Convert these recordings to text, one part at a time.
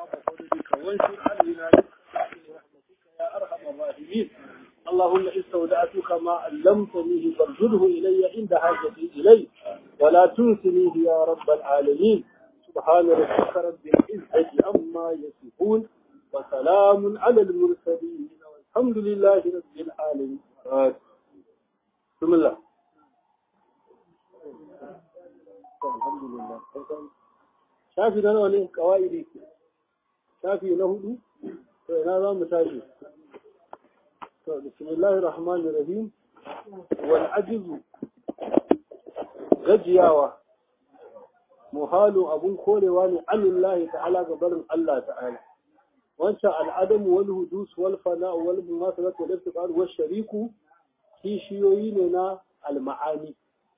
وانشر علينا برحمتك يا أرحم الراحمين. اللهم استودعتك ما علمتني فارشده إلي عند حاجتي إليه ولا تنسنيه يا رب العالمين. سبحان ربك رب العزة عما يصفون وسلام على المرسلين والحمد لله رب العالمين. بسم الله. الحمد لله. شافي ده nawa ne kawaidi shafi na hudu to ina za mu tashi to bismillahir rahmanir rahim wal ajizu gajiyawa muhalu abun korewa ne alillahi ta'ala ga barin Allah ta'ala wancan al'adamu wal hudus wal fana wal mumasalat wal iftiqar wal shariku kishiyoyi ne na al ma'ani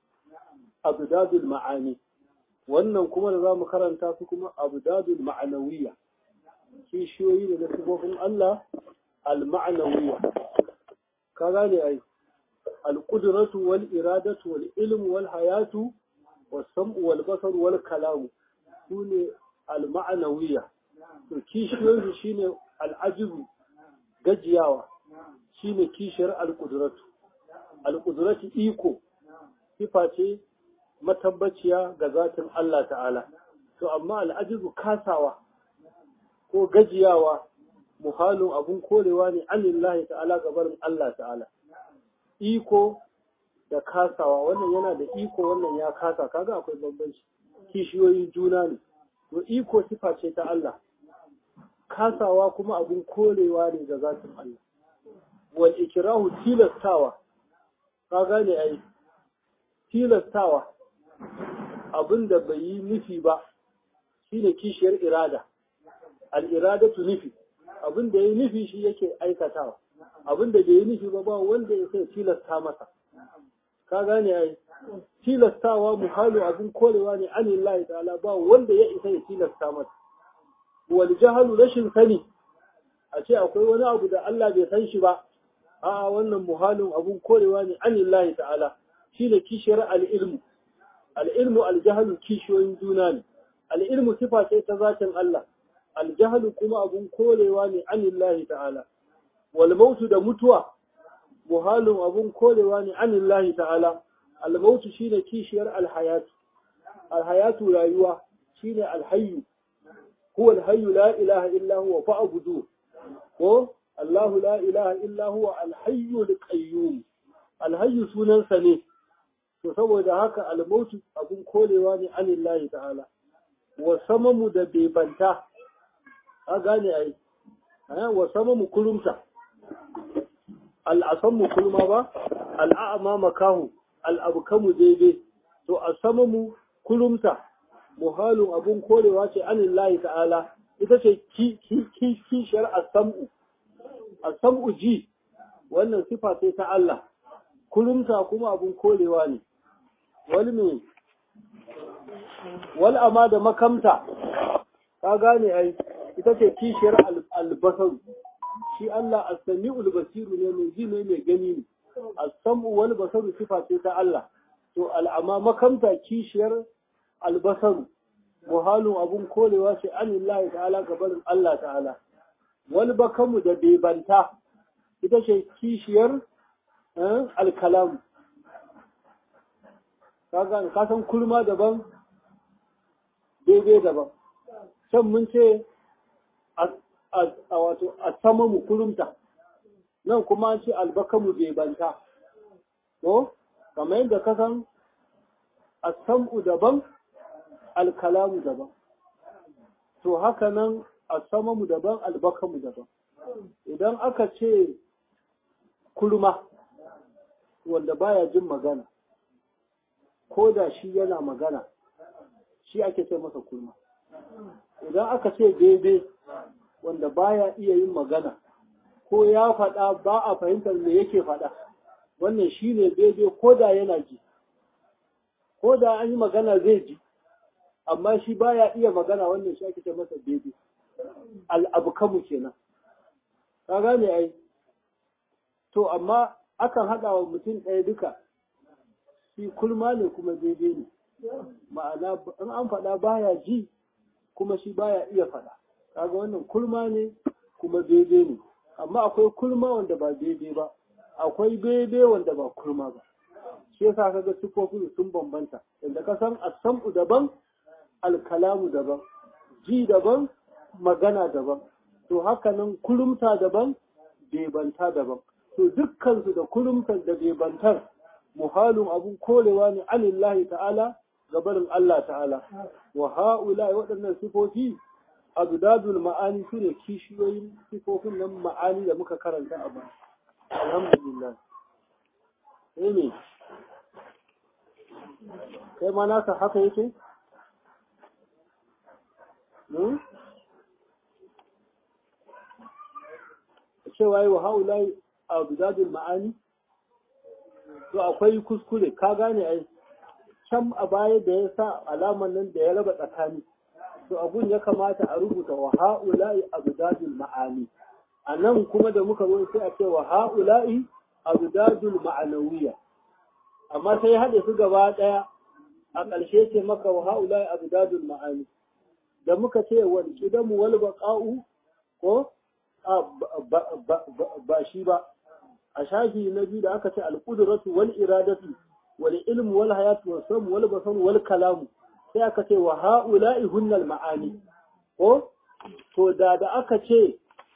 abdadul ma'ani wannan kuma da za mu karanta su kuma abdadul ma'anawiyya kishiyoyi ne na sifofin Allah al-ma'anawiyya ka gane ai al-qudratu wal iradatu wal ilmu wal hayatu was sam'u wal basaru wal kalamu sune al-ma'anawiyya to kishiyoyi shine al-ajibu gajiyawa shine kishiyar al-qudratu al-qudratu iko sifa ce matabbaciya ga zatin Allah ta'ala to amma al'ajizu kasawa ko gajiyawa muhalun abun korewa ne anillahi ta'ala gabarin Allah ta'ala iko da kasawa wannan yana da iko wannan ya kasa kaga akwai bambanci kishiyoyin juna ne to iko sifa ce ta Allah kasawa kuma abun korewa ne ga zatin Allah wal ikrahu tilastawa ka gane ai tilastawa abin da bai yi nufi ba shine kishiyar irada al-iradatu nufi abin da ya yi nufi shi yake aikatawa abin da bai yi nufi ba wanda ya sai tilasta masa ka gane ai tilastawa muhalu abin korewa ne anillahi ta'ala ba wanda ya isa ya tilasta masa wal jahalu rashin sani a ce akwai wani abu da Allah bai san shi ba a'a wannan muhalun abin korewa ne anillahi ta'ala shine kishiyar al-ilmu al'ilmu aljahalu kishiyoyin juna ne, al'ilmu sifa ce ta zatin Allah, aljahalu kuma abun korewa ne anillahi ta'ala, walmautu da mutuwa, muhalin abun korewa ne anillahi ta'ala, almautu shi ne kishiyar alhayatu, alhayatu rayuwa shi ne alhayu, huwa alhayu la ilaha illa huwa fa'abudu, ko Allahu la ilaha illa huwa alhayu alqayyum, alhayu sunansa ne. To saboda haka almautu abun korewa ne anillahi ta'ala wa samamu da bebanta a gane ai wa samamu kulumta al'asammu kulma ba al'a'ama makahu al'abkamu daidai to asamamu kulumta muhalun abun korewa ce anillahi ta'ala ita ce kishiyar asam'u ji wannan sifa ce ta Allah kulumta kuma abun korewa ne wal amma da makamta ka gane ai ita ce kishiyar albasaru shi Allah as-sami'ul basiru ne mai ji ne mai gani ne as-sam'u wal basaru sifa ce ta Allah to al'ama makamta kishiyar albasaru muhalun abun korewa ce anillahi ta'ala gabarin Allah ta'ala wal bakamu da bebanta ita ce kishiyar alkalamu ka san kulma daban daidai daban can mun ce wato a sama mu kulumta nan kuma an ce albakamu bebanta ko kamar yadda ka san a sam'u daban alkalamu daban to haka nan a sama mu daban albakamu daban idan aka ce kulma wanda baya jin magana ko da shi yana magana shi ake ce masa kulma idan aka ce daidai wanda baya iya yin magana ko ya faɗa ba a fahimtar me yake faɗa wannan shi ne daidai ko da yana ji ko da an yi magana zai ji amma shi baya iya magana wannan shi ake ce masa daidai al'abukamu kenan ka gane ai to amma akan haɗa wa mutum ɗaya duka shi kulma ne kuma daidai ne ma'ana in an faɗa baya ji kuma shi baya iya faɗa kaga wannan kulma ne kuma bebe ne, amma akwai kulma wanda ba bebe ba, akwai bebe wanda ba kulma ba. Shi yasa kaga sifofin sun bambanta, inda ka san as-sam'u daban, al-kalamu daban, ji daban, magana daban. To haka nan kulumta daban, bebanta daban. To dukkan su da kulumtar da bebantar muhalun abun korewa ne anillahi ta'ala gabarin Allah ta'ala. Wa ha'ula waɗannan sifofi abdadul ma'ani su ne kishiyoyin sifofin nan ma'ani da muka karanta a baya. Alhamdulillah. Ne kai ma nasa haka yake? Cewa yi wa ha'ula abdadul ma'ani? To akwai kuskure, ka gane ai, can a baya da ya sa alaman nan da ya raba tsakani. To abun ya kamata a rubuta wa ha'ula'i abdadul ma'ani. A nan kuma da muka zo sai a ce wa ha'ula'i abdadul ma'anawiyya. Amma sai haɗe su gaba ɗaya a ƙarshe ce maka wa ha'ula'i abdadul ma'ani. Da muka ce wal qidamu wal baqa'u ko ba shi ba. A shafi na biyu da aka ce al-qudratu wal iradatu wal ilmu wal hayatu wal samu wal basaru wal kalamu. Sai aka ce wa ha'ula'i hunnal ma'ani, ko? To da aka ce,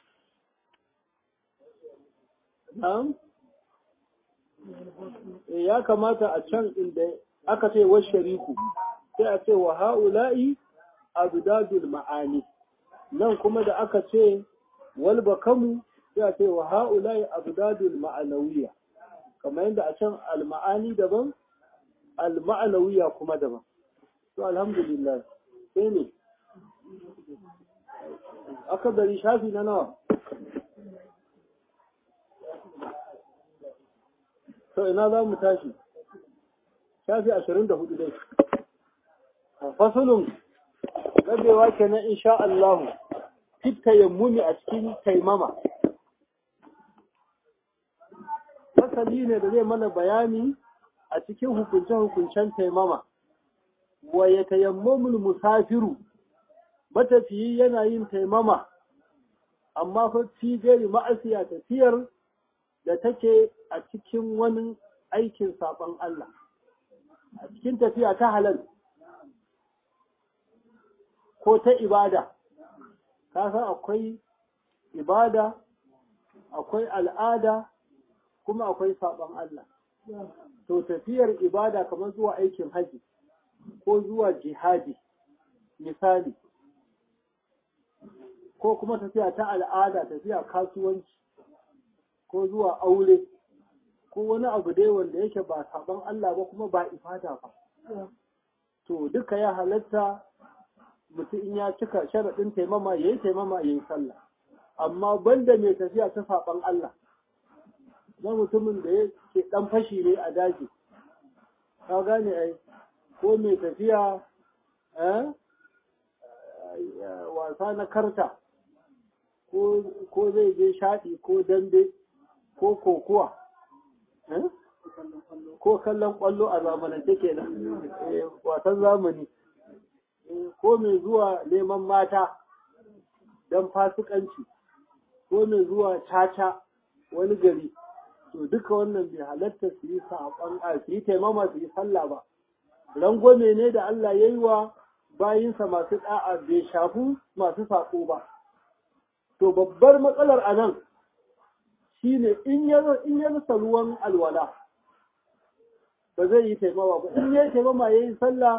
ya kamata a can inda aka ce wa shariku, sai a ce wa ha'ula'i abdadul ma'ani. Nan kuma da aka ce wal bakamu, sai a ce wa ha'ula'i abdadul ma'anawiya. Kamar yadda a can al-ma'ani daban, al-ma'anawiya kuma daban. To alhamdulillah sai ne aka bari shafi na nawa? To ina za mu tashi? Shafi 24 dai. Fasulun rabewa kenan insha Allah fit tayammumi a cikin taimama. Fasali ne da zai mana bayani a cikin hukunce-hukuncen taimama. Wa ya tayammamul musafiru, matafiyi yana yin taimama, amma fa fi gari ma'asiya tafiyar da take a cikin wani aikin saɓon Allah, a cikin tafiya ta halal ko ta ibada. Ka san akwai ibada, akwai al'ada, kuma akwai saɓon Allah. To tafiyar ibada kamar zuwa aikin haji ko zuwa jihadi misali, ko kuma tafiya ta al'ada, tafiya kasuwanci ko zuwa aure ko wani abu dai wanda yake ba saban Allah ba kuma ba ifada ba. To duka ya halatta mutum in ya cika sharaɗin taimama ya yi taimama ya yi sallah, amma banda mai tafiya ta saban Allah, na mutumin da yake ɗan fashi ne a daji, ka gane ai, ko mai tafiya wasa na karta ko zai je shaɗi ko dambe ko kokuwa ko kallon ƙwallo a zamanance kenan, wasan zamani, ko mai zuwa neman mata don fasikanci ko mai zuwa caca wani gari. To duka wannan bai halatta su yi saɓon su yi taimama su yi sallah ba. Rangwame ne da Allah ya yi wa bayinsa masu ɗa'a, bai shafu masu saƙo ba. To babbar matsalar a nan shi ne in ya rasa ruwan alwala ba zai yi taimama ba. In ya yi taimama ya yi sallah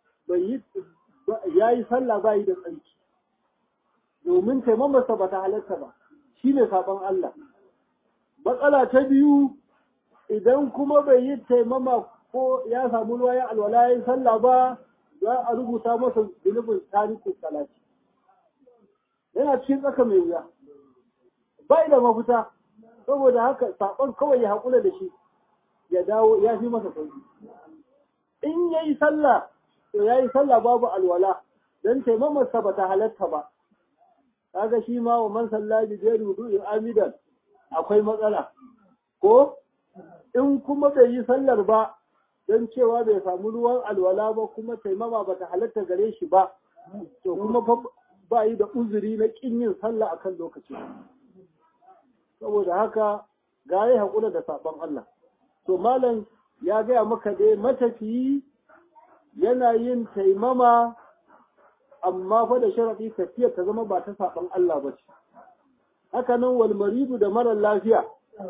ya yi sallah ba yi da tsarki, domin taimamarsa ba ta halatta ba, shi ne saɓon Allah. Matsala ta biyu, idan kuma bai yi taimama ko ya samu ruwa ya alwala ya yi sallah ba, za a rubuta masa zunubin tarihin salati. Yana cikin tsaka mai wuya, ba da mafita, saboda haka saɓon kawai ya haƙura da shi, ya dawo ya fi masa sauki. In ya yi sallah, to ya yi sallah babu alwala, don taimamarsa ba ta halatta ba. Kaga shi ma wa man sallah bi ghairi wudu'in amidan akwai matsala, ko in kuma bai yi sallar ba don cewa bai samu ruwan alwala ba kuma taimama ba ta halatta gare shi ba, to kuma ba yi da uzuri na kin yin sallah akan lokaci saboda haka ga yi haƙura da saɓon Allah to malam ya gaya maka dai matafiyi yana yin taimama amma fa da sharaɗi tafiyar ta zama ba ta saɓon Allah ba ce haka nan wal maridu da marar lafiya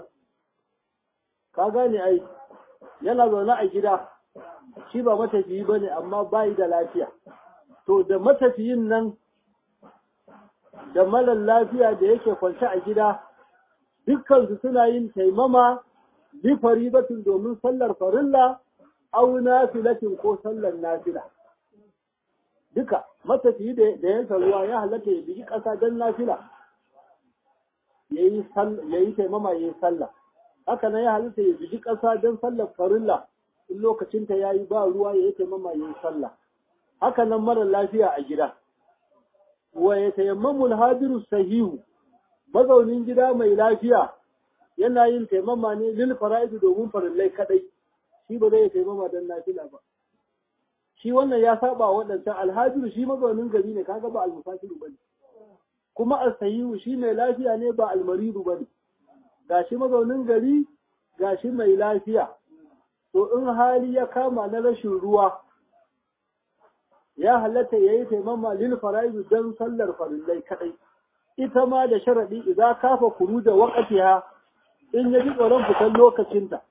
ka gane ai yana zaune a gida shi ba matafiyi bane amma bai da lafiya to da matafiyin nan da marar lafiya da yake kwance a gida dukkan su suna yin taimama bi faridatin domin sallar farilla aw nafilatin ko sallar nafila duka matafiyi da yanka ruwa ya halatta ya bigi ƙasa don nafila yayi taimama yayi sallah haka nan ya halatta ya bigi ƙasa don sallar farilla in lokacin ta yayi ba ruwa yayi taimama yayi sallah haka nan mara lafiya a gida wa yatayammamu al-hadiru sahihu mazaunin gida mai lafiya yana yin taimama ne lil fara'id domin farillai kadai shi ba zai taimama don nafila ba shi wannan ya saba waɗancan alhajiru shi mazaunin gari ne kaga ba almusafiru bane kuma as-sahihu shi mai lafiya ne ba almaridu bane gashi mazaunin gari gashi mai lafiya to in hali ya kama na rashin ruwa ya halatta yayi taimama lil fara'id dan sallar farillai kadai ita ma da sharadi idza kafa kuru da waqtiha in ya ji tsoron fitar lokacinta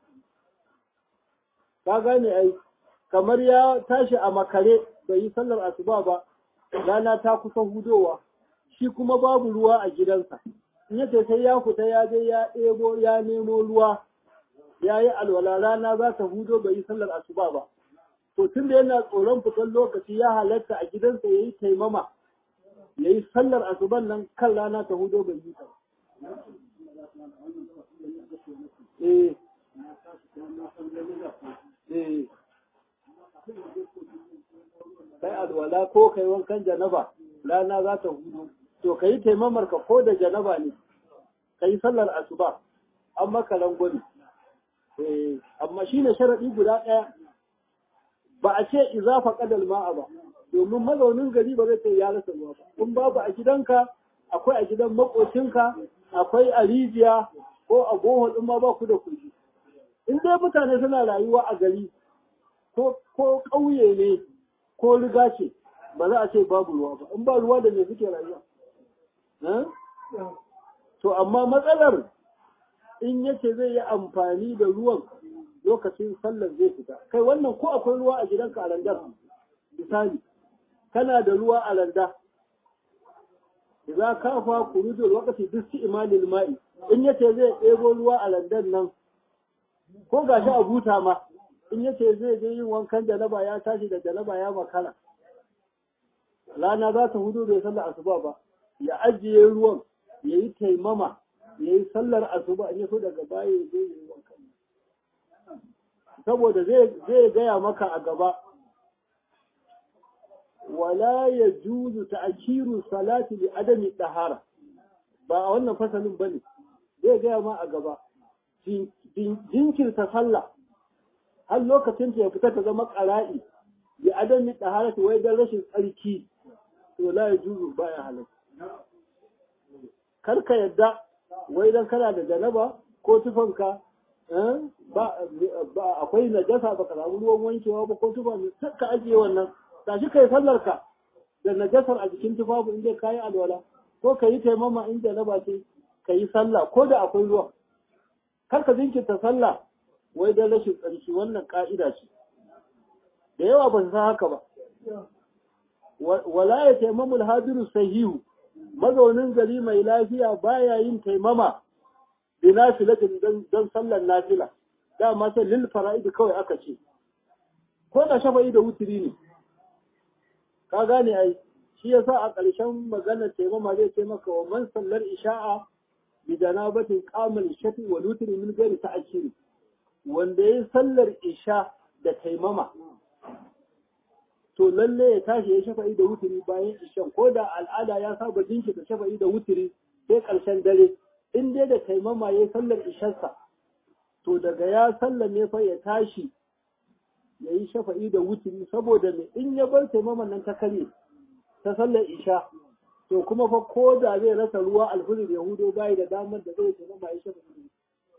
ka gane ai kamar ya tashi a makare bai yi sallar asuba ba rana ta kusa hudowa shi kuma babu ruwa a gidansa in yace sai ya fita ya je ya ɗebo ya nemo ruwa ya yi alwala rana za ta hudo bai yi sallar asuba ba to tun da yana tsoron fitar lokaci ya halatta a gidansa ya yi taimama ya yi sallar asuban nan kan rana ta hudo bai yi ta kai alwala ko kai wankan janaba rana za ta hudu to kai taimamar ka ko da janaba ne kai sallar asuba an maka rangwani amma shine sharadi guda daya ba a ce iza faqadal ma'a ba domin mazaunin gari ba zai ce ya rasa ruwa ba in babu a gidanka akwai a gidan makocinka akwai a rijiya ko a bohol in ma ba ku da kuɗi in dai mutane suna rayuwa a gari ko ƙauye ne ko riga ce ba za a ce babu ruwa ba in ba ruwa da me suke rayuwa to amma matsalar in yace zai yi amfani da ruwan lokacin sallar zai fita kai wannan ko akwai ruwa a gidanka a randar misali kana da ruwa a randa idza kafa kurudul waqti bi isti'malil ma'i in yace zai ɗebo ruwa a randan nan ko gashi a buta ma in yace zai je yin wankan janaba ya tashi da janaba ya makara rana za ta hudu bai sallar asuba ba ya ajiye ruwan ya yi taimama ya yi sallar asuba in yaso daga baya ya je yi wankan saboda zai gaya maka a gaba wala ya juzu ta'kiru salati li adami tahara ba a wannan fasalin bane zai gaya ma a gaba jinkirta sallah har lokacin ta ya fita ta zama qara'i bi adami tahara wai dan rashin tsarki to la ya juzu baya halatta karka yadda wai dan kana da janaba ko tufanka ba akwai najasa baka samu ruwan wankewa ba ko tufa ne ka ajiye wannan tashi kai sallar ka da najasar a jikin tufafu inda kayi alwala ko kayi taimama in janaba ce kayi sallah ko da akwai ruwa kar ka jinkirta sallah wai dan rashin tsarki wannan ka'ida ce da yawa ba su san haka ba wala ya taimamu al-hadiru sahihu mazaunin gari mai lafiya baya yin taimama bi nafilatin dan sallar nafila dama sai lil fara'id kawai aka ce ko da shafa'i da wutiri ne ka gane ai shi yasa a ƙarshen magana taimama zai ce maka wa man sallar isha'a bi janabatin qamal shafi wa wutri min ghairi ta'khiri wanda yayi sallar isha da taimama to lalle ya tashi ya shafa'i da wutiri bayan ishan ko da al'ada ya saba dinki da shafa'i da wutiri sai ƙarshen dare in dai da taimama yayi sallar isharsa to daga ya sallame fa ya tashi ya yi shafa'i da wuturi saboda mai in ya bar taimaman nan ta kare ta sallar isha to kuma fa ko da zai rasa ruwa alfulul yahudo bai da damar da zai taimama ya shafa fitri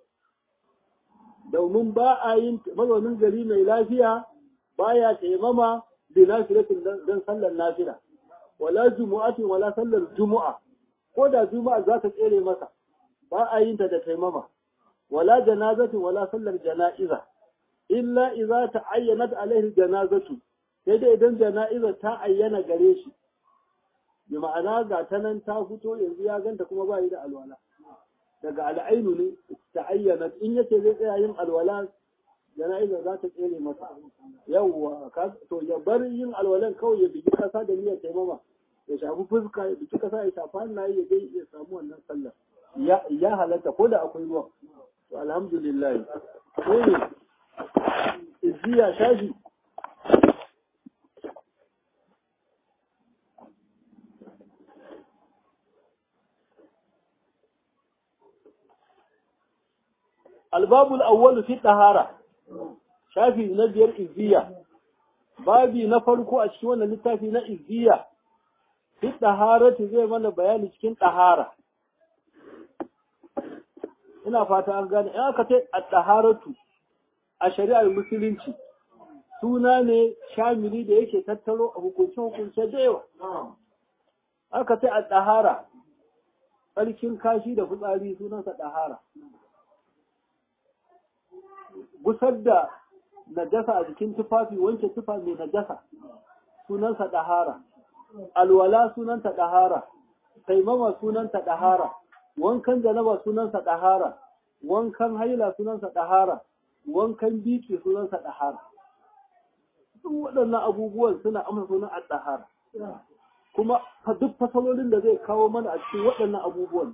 domin ba a yin mazaunin gari mai lafiya baya taimama bi nafilatin dan sallar nafila wala jumu'atin wala sallar jumu'a ko da juma'a za ta tsere masa ba a yin ta da taimama wala janazatin wala sallar jana'iza illa idza ta'ayyanat alaihi janazatu sai dai idan jana'iza ta ayyana gare shi bi ma'ana ga ta nan ta fito yanzu ya ganta kuma ba yi da alwala daga al'ainu ne ta'ayyanat in yace zai tsaya yin alwala jana'iza za ta tsere masa yawwa to ya bar yin alwalan kawai ya bigi kasa da niyyar taimama ya shafi fuska ya bigi kasa ya shafa hannaye ya dai ya samu wannan sallar ya halatta ko da akwai ruwa to alhamdulillah sai ne izziya shafi albabul awwal fi tahara shafi na biyar izziya babi na farko a cikin wannan littafi na izziya fi taharati zai mana bayani cikin tahara ina fata an gane in aka ce at-taharatu a shari'ar musulunci suna ne shamili da yake tattaro a hukunce da yawa aka ce at-tahara tsarkin kashi da fitsari sunansa tahara gusar da najasa a jikin tufafi wanke tufa mai najasa sunansa ɗahara alwala sunanta ɗahara taimama sunanta ɗahara wankan janaba sunansa ɗahara wankan haila sunansa ɗahara wankan biki sunansa ɗahara duk waɗannan abubuwan suna amsa sunan ɗahara kuma duk fasalolin da zai kawo mana a cikin waɗannan abubuwan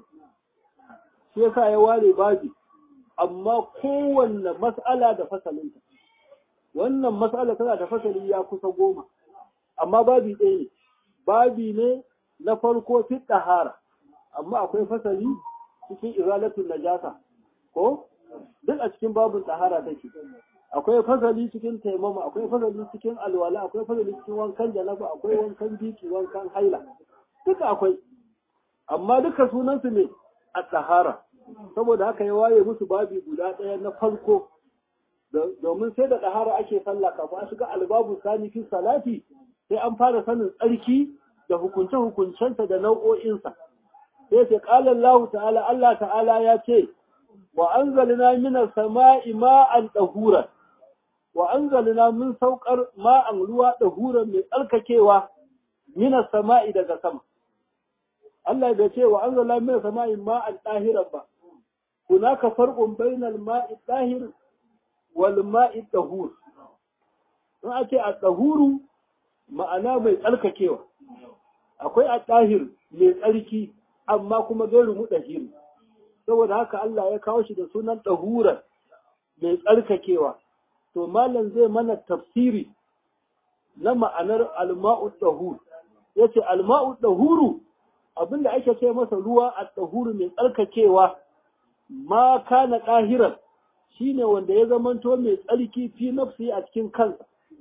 shi yasa ya ware babi amma kowanne mas'ala da fasalinta wannan mas'ala tana da fasali ya kusa 10 amma babi ɗaya ne babi ne na farko fi tahara amma akwai fasali cikin izalatul najasa ko duk a cikin babun tahara take akwai fasali cikin taimama akwai fasali cikin alwala akwai fasali cikin wankan janaba akwai wankan biki wankan haila duka akwai amma duka sunansu ne at-tahara saboda haka ya waye musu babi guda ɗaya na farko domin sai da ɗahara ake sallah kafin a shiga albabu sani fi salati sai an fara sanin tsarki da hukunce-hukuncensa da nau'o'insa sai ce qala Allah ta'ala Allah ta'ala ya ce wa anzalna minas sama'i ma'an tahura wa anzalna min saukar ma'an ruwa tahura mai tsarkakewa minas sama'i daga sama Allah bai ce wa anzalna minas sama'i ma'an tahiran ba هناك فرق بين الماء الطاهر والماء الطهور in ake a tsahuru ma'ana mai tsarkakewa akwai a tsahir mai tsarki amma kuma gairu mudahir saboda haka Allah ya kawo shi da sunan tahura mai tsarkakewa to malam zai mana tafsiri na ma'anar alma'u tahur yace alma'u tahuru abinda ake ce masa ruwa a tahuru mai tsarkakewa ma kana ɗahiran shi ne wanda ya zamanto mai tsarki fi nafsi a cikin kansa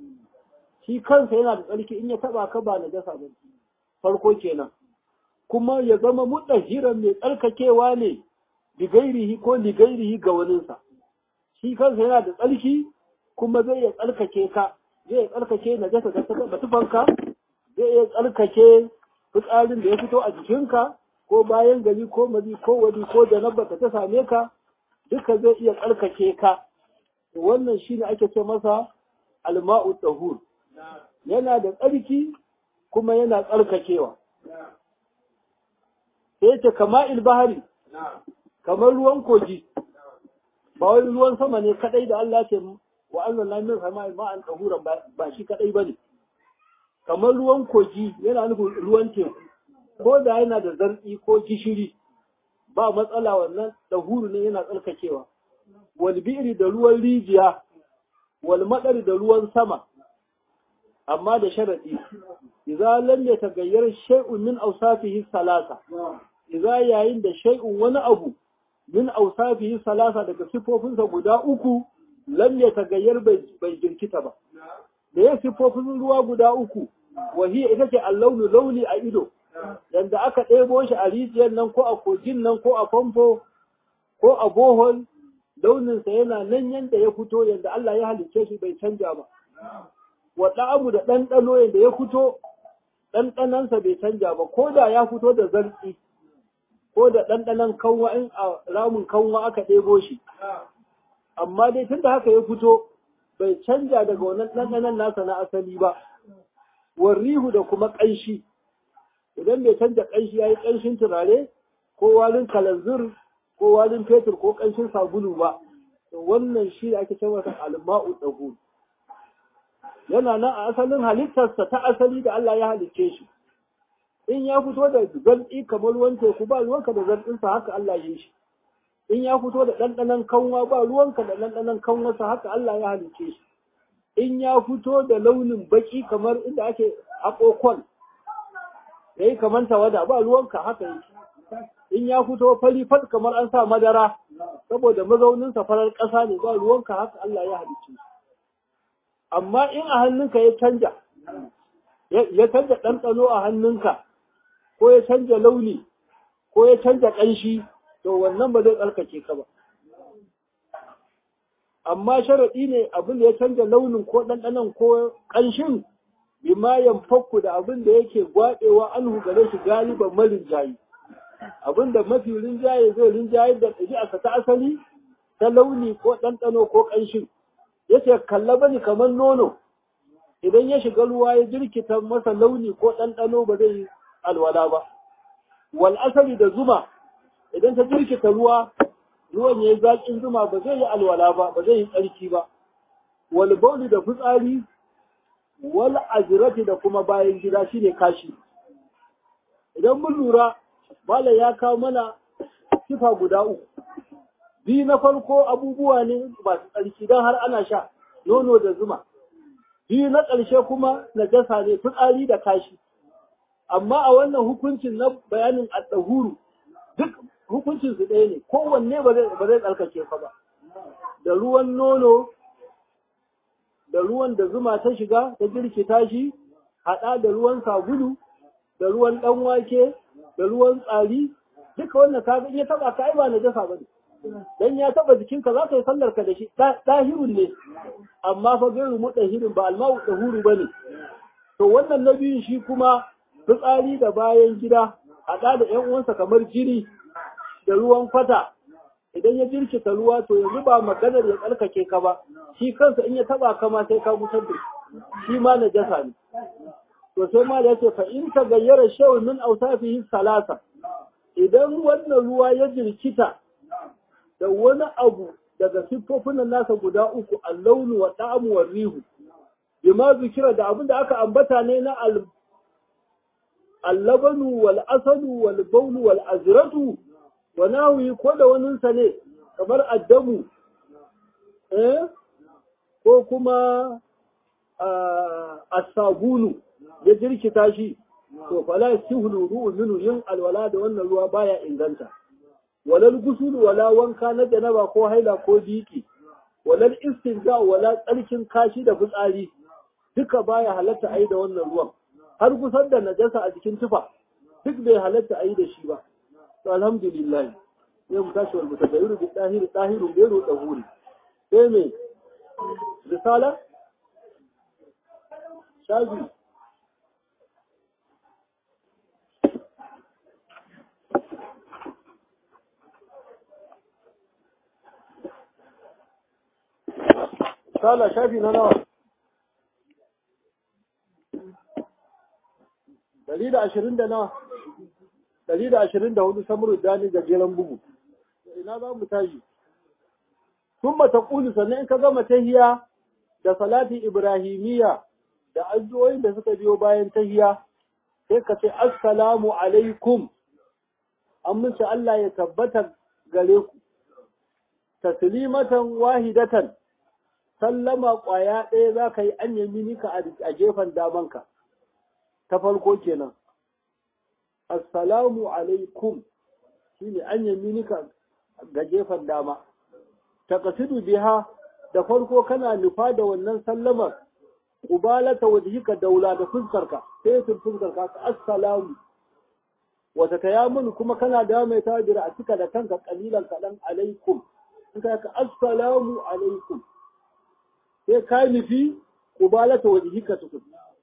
shi kansa yana da tsarki in ya taba ka ba na jasa ba farko kenan kuma ya zama mudahiran mai tsarkakewa ne bigairihi ko ligairihi ga waninsa shi kansa yana da tsarki kuma zai iya tsarkake ka zai iya tsarkake na jasa da taba tufanka zai iya tsarkake fitsarin da ya fito a jikinka ko bayan gari ko mazi ko wadi ko janaba ta same ka duka zai iya tsarkake ka wannan shine ake ce masa alma'u tahur yana da tsarki kuma yana tsarkakewa sai ce kama'il bahari kamar ruwan kogi ba wai ruwan sama ne kadai da Allah ce wa anzalna min sama'i ma'an tahuran ba shi kadai bane kamar ruwan kogi yana nufin ruwan teku ko da yana da zartsi ko gishiri ba matsala wannan tahuru ne yana tsarkakewa wal bi'ri da ruwan rijiya wal madari da ruwan sama amma da sharadi idza lam yataghayyar shay'un min awsafihi salasa idza yayin da shay'un wani abu min awsafihi salasa daga sifofinsa guda uku lam yataghayyar bai jirkita ba da ya sifofin ruwa guda uku wahiya ita ce allaunu launi a ido yanda aka ɗebo shi a rijiyar nan ko a kogin nan ko a famfo ko a bohol launinsa yana nan yanda ya fito yanda Allah ya halicce shi bai canja ba. Wa ɗa'amu da ɗanɗano yanda ya fito ɗanɗanansa bai canja ba, ko da ya fito da zartsi ko da ɗanɗanon kanwa in a ramin kanwa aka ɗebo shi. Amma dai tun da haka ya fito bai canja daga wannan ɗanɗanon nasa na asali ba. Warrihu da kuma ƙanshi, idan bai canja ƙanshi ya yi ƙanshin turare ko walin kalanzir ko walin fetur ko ƙanshin sabulu ba, to wannan shi da ake cewa alma'u ɗahur. Yana nan a asalin halittarsa ta asali da Allah ya halicce shi. In ya fito da zartsi kamar ruwan teku ba ruwanka da zartsinsa haka Allah ya yi shi. In ya fito da ɗanɗanon kanwa ba ruwanka da ɗanɗanon kanwarsa haka Allah ya halicce shi. In ya fito da launin baki kamar inda ake haƙo kwal, ya yi kamar tawada ba ruwanka haka yake. In ya fito fari fat kamar an sa madara, saboda mazauninsa farar ƙasa ne ba ruwanka haka Allah ya halicce shi. Amma in a hannunka ya canja ɗanɗano a hannunka, ko ya canja launi, ko ya canja ƙanshi, to wannan ba zai tsarkake ka ba. Amma sharaɗi ne abin da ya canja launin ko ɗanɗanon ko ƙanshin, bima yanfakku da abin da yake gwaɗewa an gare shi galiban marinjayi. Abin da mafi rinjaye zai rinjaye da ɗabi'arsa ta asali ta launi ko ɗanɗano ko ƙanshin. Yace kalla bane kamar nono, idan ya shiga ruwa ya jirkita masa launi ko ɗanɗano ba zai yi alwala ba. Wal asali da zuma, idan ta jirkita ruwan ya yi zaƙin zuma ba zai yi alwala ba, ba zai yi tsarki ba. Wal bauli da fitsari, wal ajirati da kuma bayan gida shine kashi. Idan mun lura, Malam ya kawo mana sifa guda uku. Biyu na farko abubuwa ne masu tsarki don har ana sha nono da zuma. Biyu na ƙarshe kuma najasa ne fitsari da kashi. Amma a wannan hukuncin na bayanin at-tahuru duk hukuncin su ɗaya ne, kowanne ba zai tsarkake ka ba. Da ruwan nono, da ruwan da zuma ta shiga ta jirkita shi, haɗa da ruwan sabulu, da ruwan ɗan wake, da ruwan tsari, duka wannan ka ga in ya taɓa ka ai ba najasa ba ne. Dan ya taɓa jikinka za ka yi sallar ka da shi, ɗahirun ne, amma fa gairu muɗahirin ba alma'u ɗahuru ba ne. To wannan na biyun shi kuma fitsari da bayan gida, haɗa da ‘yan uwansa kamar jini da ruwan kwata, idan ya jirkita ruwa to yanzu ba maganar ya tsarkake ka ba, shi kansa in ya taɓa ka ma sai ka gusar da shi ma najasa ne. To sai ma da yace fa in ta gayyara shay'un min awsafihi salasa, idan wannan ruwa ya jirkita da wani abu daga siffofin nasa guda uku, al-launu wa ta'amu wa rihu, bima zikira da abin da aka ambata ne na al-labanu wal asadu wal bawlu wal azratu wa nawi, ko da wani sa ne kamar addamu ko kuma as-sabunu ya jirkita shi, to fala yasihulu ru'u minhu, yin alwala da wannan ruwa baya inganta. Walal gusul wala wanka na janaba ko haila ko biki, walal istinja wala tsarkin kashi da fitsari, duka baya halatta ayi da wannan ruwan. Har gusar da najasa a jikin tufa duk bai halatta ayi da shi ba. To alhamdulillah, sai mu tashi wal mutadayyiru bi tahirun gairu dahuri. Sai me risala shafi Sala shafi na nawa? 120 da nawa? 124 samuru dani gajeren bugu. Ina za mu tashi? Kuma ta kulu sannan in ka gama tahiya da salati ibrahimiyya da addu'o'in da suka biyo bayan tahiya, sai ka ce assalamu alaikum. Amince Allah ya tabbata gare ku. Taslimatan wahidatan, sallama ƙwaya ɗaya za ka yi an yaminika a gefen damanka, ta farko kenan. Assalamu alaikum shi ne an yaminika ga gefen dama. Taqsidu biha, da farko kana nufa da wannan sallamar, ƙubalata wajhika daula da fuskarka, sai fuskarka ka assalamu. wata tayammunu kuma kana da mai tajira a cika da kanka kalilan kadan alaikum in ka assalamu alaikum sai ka nufi kubalata wajhika tukun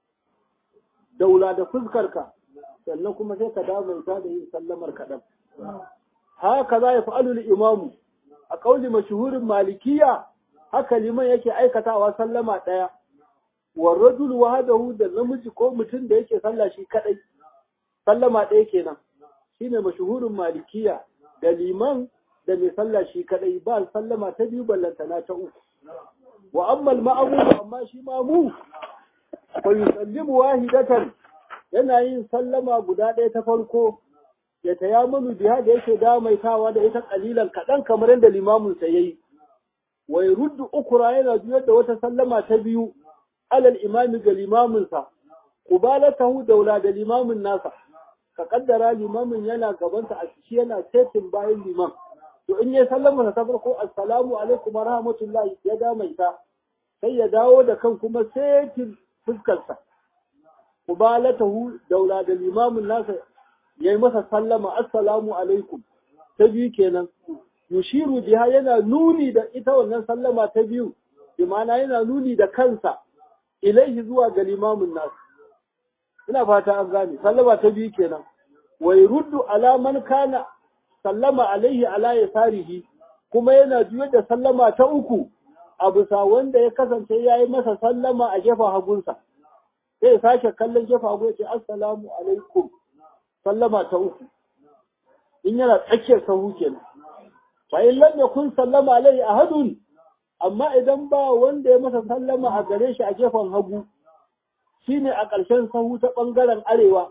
daula da fuskarka sannan kuma sai ka dawo mai da yin sallamar kadan haka za ya fa'alu imamu a kauli mashhurin malikiya haka liman yake aikatawa sallama daya wa rajul wahdahu da namiji ko mutum da yake sallah shi kadai sallama daya kenan shine mashhurin malikiya da liman da mai sallah shi kadai ba sallama ta biyu ballantana ta uku wa amma al-ma'mum amma shi mamu fa yusallimu wahidatan yana yin sallama guda ɗaya ta farko ya tayammulu biha da yake damaitawa da ita kalilan kadan kamar yadda limamin sa yayi wa yuruddu ukra yana juyar da wata sallama ta biyu alal imami ga limamin sa qubalatahu daula da limamin nasa ka kaddara limamin yana gaban sa a ciki yana setin bayan liman to in yayi sallama ta farko assalamu alaikum wa rahmatullahi ya damaita sai ya dawo da kan kuma setin fuskar sa qubalatahu daula da limamin nasa yayi masa sallama assalamu alaikum ta biyu kenan yushiru biha yana nuni da ita wannan sallama ta biyu bi ma'ana yana nuni da kansa ilaihi zuwa ga limamin nasu ina fata an gane sallama ta biyu kenan wa yuruddu ala man kana sallama alaihi ala yasarihi kuma yana juyar da sallama ta uku a bisa wanda ya kasance yayi masa sallama a gefen hagunsa sai ya sake kallon gefen hagu ya ce assalamu alaikum sallama ta uku in yana tsakiyar sahu kenan fa in lam yakun sallama alaihi ahadun amma idan ba wanda ya masa sallama a gare shi a gefen hagu shine a ƙarshen sahu ta bangaren arewa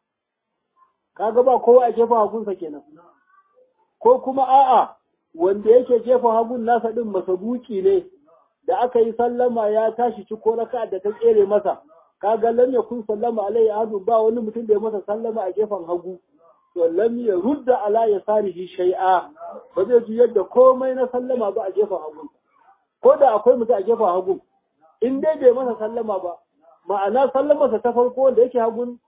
kaga ba kowa a gefen hagunsa kenan ko kuma a'a wanda yake gefen hagun nasa din masabuki ne da aka yi sallama ya tashi ci ko raka da ta tsere masa kaga lam yakun sallama alaihi ahadun ba wani mutum da ya masa sallama a gefen hagu to lam yarudda ala yasarihi shay'a ba zai ji yadda komai na sallama ba a gefen hagu ko da akwai mutum a gefen hagu in dai bai masa sallama ba ma'ana sallamarsa ta farko da yake hagun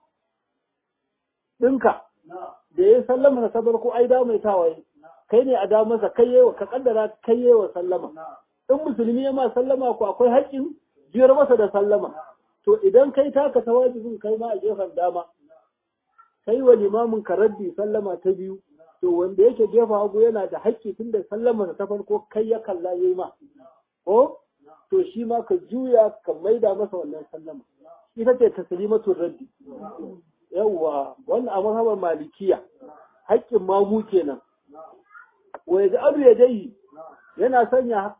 ɗinka da ya sallama ta farko ai da mai tawaye kai ne a damarsa kai yewa ka kaddara kai yewa sallama in musulmi ya ma sallama ko akwai haƙƙin biyar masa da sallama to idan kai taka ta wajibin kai ma a gefen dama kai wa limamin ka raddi sallama ta biyu to wanda yake gefen hagu yana da haƙƙi tun da sallama ta farko kai ya kalla yayi ma ko to shi ma ka juya ka maida masa wannan sallama ita ce taslimatul raddi yawwa wannan a mazhabar malikiya haƙƙin mamu kenan wa yaj'alu yadayhi yana sanya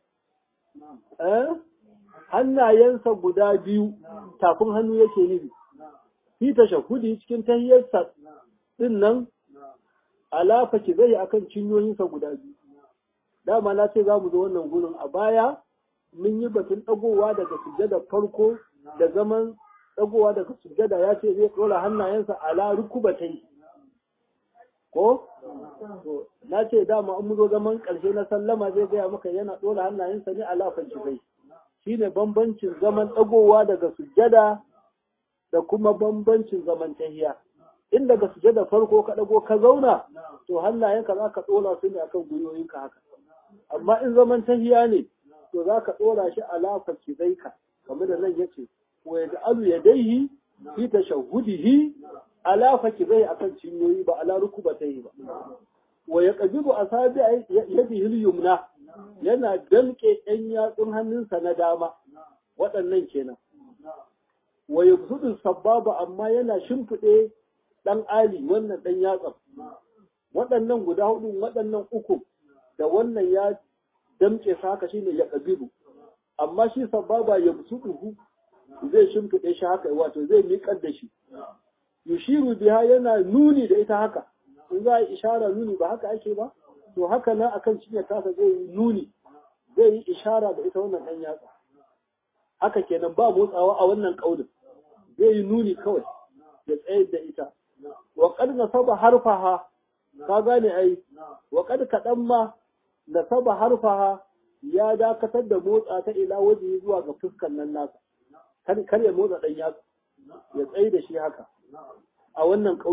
hannayensa guda biyu tafin hannu yake nufi fi tashahhudi cikin tahiyyarsa din nan alafa ki zai akan cinyoyinsa guda biyu dama na ce za mu zo wannan gurin a baya mun yi batun dagowa daga sujjada farko da zaman dagowa daga sujjada ya ce zai ɗora hannayensa ala rukubatai ko na ce dama an zo zaman ƙarshe na sallama zai gaya maka yana ɗora hannayensa ne ala fakirai shine bambancin zaman dagowa daga sujjada da kuma bambancin zaman tahiya in daga sujjada farko ka dago ka zauna to hannayenka za ka ɗora su ne akan gwiwoyinka haka amma in zaman tahiya ne to za ka ɗora shi ala fakirai kamar da nan yace wa yaj'alu yadayhi fi tashahhudihi ala fakirai akan cinyoyi ba ala rukubatai ba wa yaqbidu asabi yadihi al-yumna yana dalke ɗan yatsun hannunsa na dama waɗannan kenan wa yabsudu sababa amma yana shimfiɗe ɗan ali wannan ɗan yatsan waɗannan guda hudu waɗannan uku da wannan ya damke sa haka shine yaqbidu amma shi sababa yabsuduhu zai shimfiɗe shi haka wato zai miƙar da shi yushiru biha yana nuni da ita haka in za a yi ishara nuni ba haka ake ba to haka nan akan cinye tasa zai yi nuni zai yi ishara da ita wannan ɗan yatsa haka kenan ba motsawa a wannan ƙaunin zai yi nuni kawai ya tsayar da ita wa qad nasaba harfaha ka gane ai wa qad kadan ma nasaba harfaha ya dakatar da motsa ta ila waje zuwa ga fuskan nan nasa kar ya motsa ɗan yatsa ya tsaye da shi haka a wannan ƙauli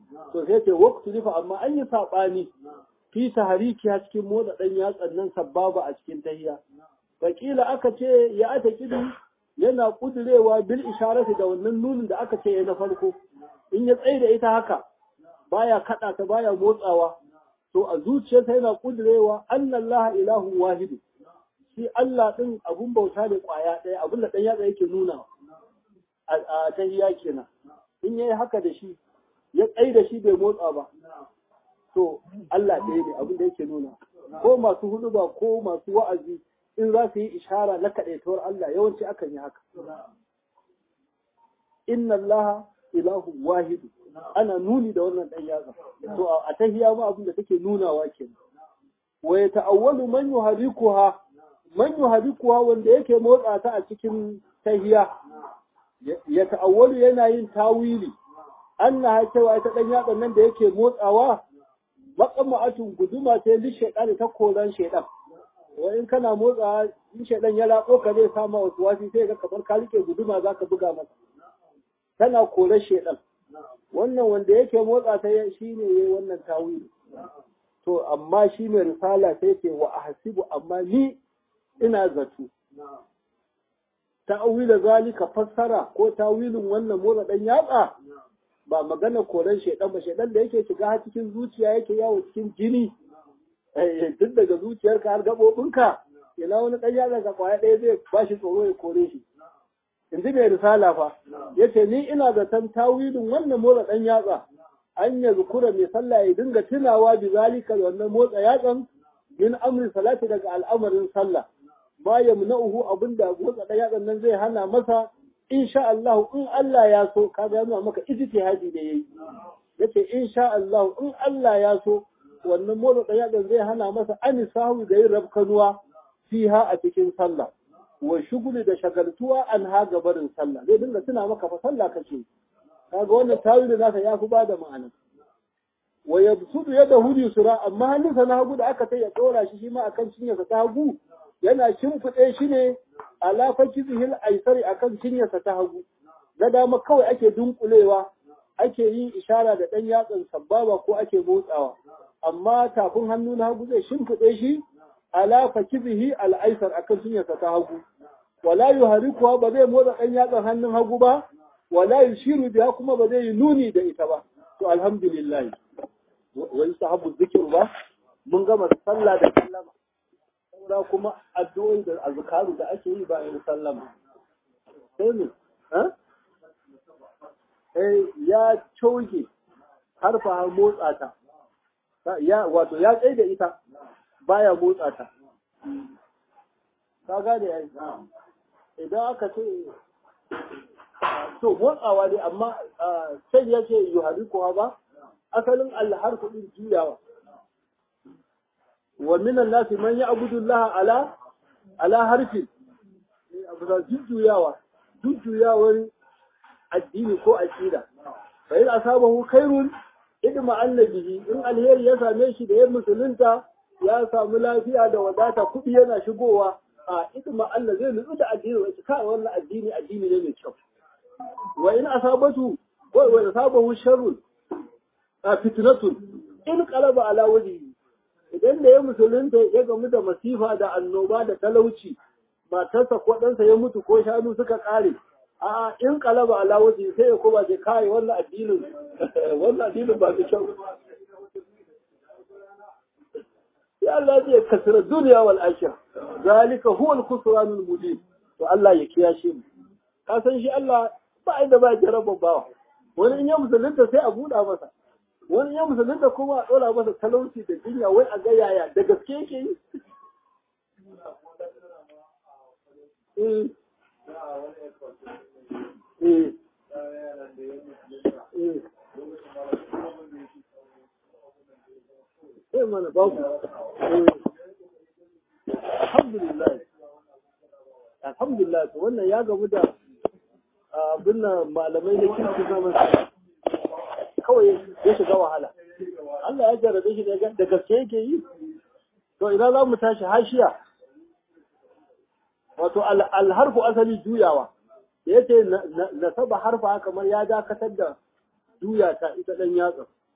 to sai ce waqtu lifa amma an yi sabani fi tahrikiya cikin motsa dan yatsan nan sababa a cikin tahiyya wakila aka ce ya ata kidu yana kudurewa bil isharati da wannan nunin da aka ce na farko in ya tsaye da ita haka baya kada ta baya motsawa to a zuciyarsa yana kudurewa annallaha ilahu wahidu shi Allah din abun bauta ne kwaya ɗaya abun da dan yatsa yake nuna a tahiyya kenan in yayi haka da shi ya tsaye da shi bai motsa ba to Allah ɗaya ne abin da yake nuna ko masu huduba ko masu wa'azi in za su yi ishara na kaɗaitawar Allah yawanci akan yi haka inna Allah ilahu wahidu ana nuni da wannan ɗan yatsa to a tahiya ma abin da take nunawa kenan wa yata'awwalu man yuhadikuha wanda yake motsa ta a cikin tahiya ya ta'awwalu yana yin tawili annaha cewa ita ɗan yatsan nan da yake motsawa maƙama'atun guduma ce li shaiɗan ta koran shaiɗan wa in kana motsa in shaiɗan ya latso ka zai sama wasu wasi sai ga kamar ka rike guduma za ka buga masa tana koran shaiɗan wannan wanda yake motsa ta shi ne yayi wannan tawili to amma shi mai risala sai ce wa ahsibu amma ni ina zato ta'awila zalika fassara ko tawilin wannan motsa dan yatsa ba magana koran shaidan ba shaidan da yake shiga cikin zuciya yake yawo cikin jini duk daga zuciyarka har gabobinka ina wani dan yatsa ga kwaya ɗaya zai ba shi tsoro ya kore shi in ji mai risala fa yace ni ina zaton tawilin wannan motsa dan yatsa an ya zukura mai sallah ya dinga tunawa bi zalika wannan motsa yatsan min amri salati daga al'amarin sallah ma yamna'uhu abinda motsa dan yatsan nan zai hana masa insha Allah in Allah ya so kaga yana maka ijtihadi da yayi yace insha Allah in Allah ya so wannan motsa dan yatsan zai hana masa anisahu da yin rabkanuwa fiha a cikin sallah wa shuguli da shagaltuwa an ha gabarin sallah zai dinga tuna maka fa sallah kace kaga wannan tawili nasa ya fi bada ma'ana wa yabsudu yadahu yusra amma hannunsa na hagu da aka sai ya dora shi ma akan cinyarsa ta hagu yana shimfiɗe shi ne ala fakizihil aisari akan cinyarsa ta hagu na dama kawai ake dunkulewa ake yin ishara da ɗan yatsan sababa ko ake motsawa amma tafin hannu na hagu zai shimfiɗe shi ala fakizihi al aisar akan cinyarsa ta hagu wala yuharikuha ba zai motsa ɗan yatsan hannun hagu ba wala yushiru biha kuma ba zai yi nuni da ita ba to alhamdulillah wa yusahabu dhikru ba mun gama sallah da sallama saura kuma addu'o'i da azkaru da ake yi bayan sallama sai ne ya coge harfa har motsa ta ya wato ya tsaye da ita baya motsa ta ka gane ai idan aka ce to motsawa dai amma sai ya ce yuharikuha ba asalin alharfu din juyawa wa minan nasi man ya'budu Allah ala harfin abu da jujjuyawar addini ko aqida fa in asabahu khairun idma annabihi in alheri ya same shi da ya musulunta ya samu lafiya da wadata kudi yana shigowa a idma Allah zai nutsu da addini wai kai wannan addini ne mai kyau wa in asabatu wa asabahu sharrun fitnatun in qalaba ala wajhihi idan da ya musulunta ya gamu da masifa da annoba da talauci matarsa ko ɗansa ya mutu ko shanu suka ƙare a in qalaba ala wajhihi sai ya koma sai kai wannan addinin ba da kyau ya Allah zai kasira duniya wal akhirah zalika huwa al-khusranul mubin to Allah ya kiyashe mu ka san shi Allah ba inda ba jarabba bawa wani in ya musulunta sai a buɗa masa wani ya musulunta kuma a ɗora masa talauci da jinya wai a ga yaya da gaske yake yi mana babu alhamdulillah to wannan ya gamu da abin malamai da kirki zaman kawai ya shiga wahala Allah ya jarabe shi da gaske yake yi to idan za mu tashi hashiya wato alharfu asali juyawa da yace nasaba harfa kamar ya dakatar da juya ta ita dan yatsa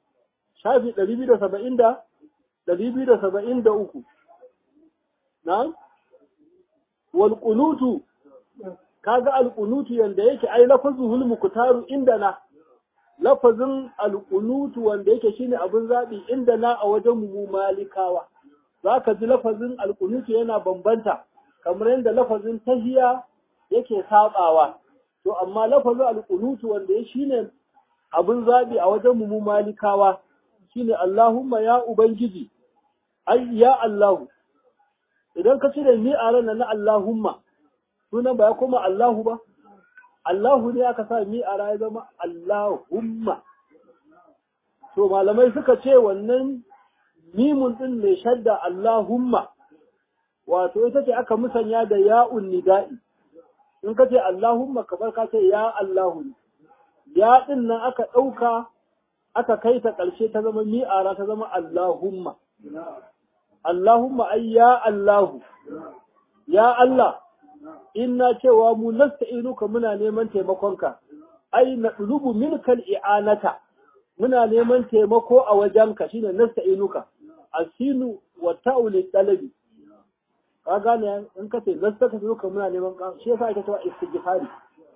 shafi 273 na wal qunutu kaga al qunutu yanda yake ai lafazuhul muktaru indana lafazin al qunutu wanda yake shine abin zabi indana a wajen mu malikawa zaka ji lafazin al qunutu yana bambanta kamar yanda lafazin tahiya yake sabawa to amma lafazin al qunutu wanda yake shine abin zabi a wajen mu malikawa shine Allahumma ya ubangiji ai ya Allah idan ka cire ni a ranar na Allahumma sunan ba ya koma Allahu ba Allahu ne aka sa mi a ya zama Allahumma to malamai suka ce wannan mimun din mai shadda Allahumma wato ita ce aka musanya da ya'un nida'i in ka ce Allahumma kamar ka ce ya Allahu ya din nan aka ɗauka aka kai ta ƙarshe ta zama mi'ara ta zama Allahumma Allahumma ai ya Allahu ya Allah inna cewa mu nasta'inuka muna neman taimakonka ai nadlubu minkal i'anata muna neman taimako a wajenka shine nasta'inuka asinu wa ta'ul talabi ka gane in ka ce nasta'inuka muna neman ka shi yasa ake cewa istighfari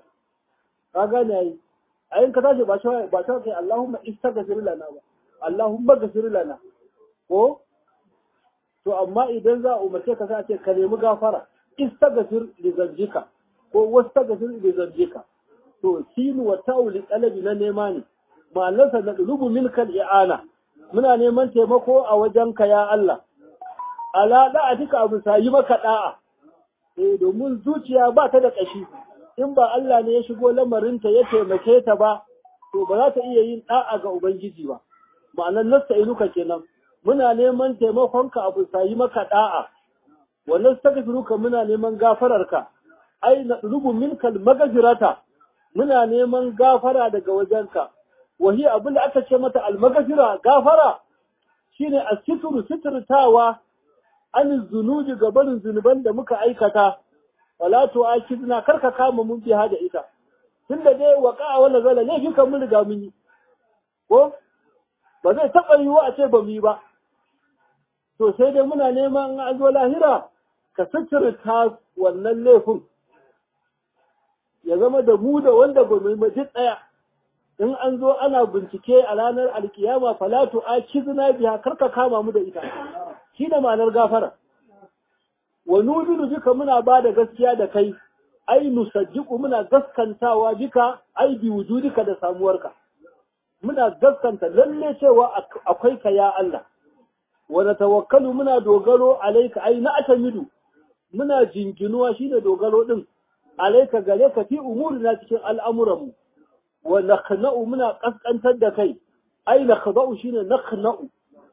ka gane ai in ka tashi ba ta kai Allahumma istaghfir lana ba Allahumma ghfir lana ko to amma idan za a umarce ka sai a ce ka nemi gafara istaghfir li zanjika ko wastaghfir li zanjika to sinu wa ta'u li talabi na nema ne ma'anarsa na dulubu minkal i'ana muna neman taimako a wajenka ya Allah ala da'atika abu sayi maka da'a domin zuciya ba ta da kashi in ba Allah ne ya shigo lamarinta ya taimake ta ba to ba za ta iya yin da'a ga ubangiji ba ma'anar nasta'inuka kenan muna neman taimakonka abu sayi maka da'a wannan staghfiruka muna neman gafararka ai na rubu minkal magfirata muna neman gafara daga wajenka wahi abin da aka ce mata almagfira gafara shine asitru sitrtawa an zunubi gabarin zunuban da muka aikata wala tu'akidna karka kama mun biha da ita tunda dai waqa wala zala ne kika mun riga mun yi ko ba zai taba yiwu a ce ba mu yi ba to sai dai muna neman an zo lahira ka sitirta wannan laifin ya zama da mu da wanda ba mu yi ɗaya in an zo ana bincike a ranar alkiyama falatu a kizna biya karka kama mu da ita shi da ma'anar gafara wa nu'minu bika muna ba da gaskiya da kai ai nusajjiku muna gaskantawa bika ai bi wujudika da samuwarka muna gaskanta lalle cewa akwai ka ya Allah wa natawakkalu muna dogaro alaika ai na atamidu muna jinginuwa shine dogaro din alaika gare ka fi umurina cikin al'amuranmu wa nakhna'u muna kaskantar da kai ai nakhda'u shine nakhna'u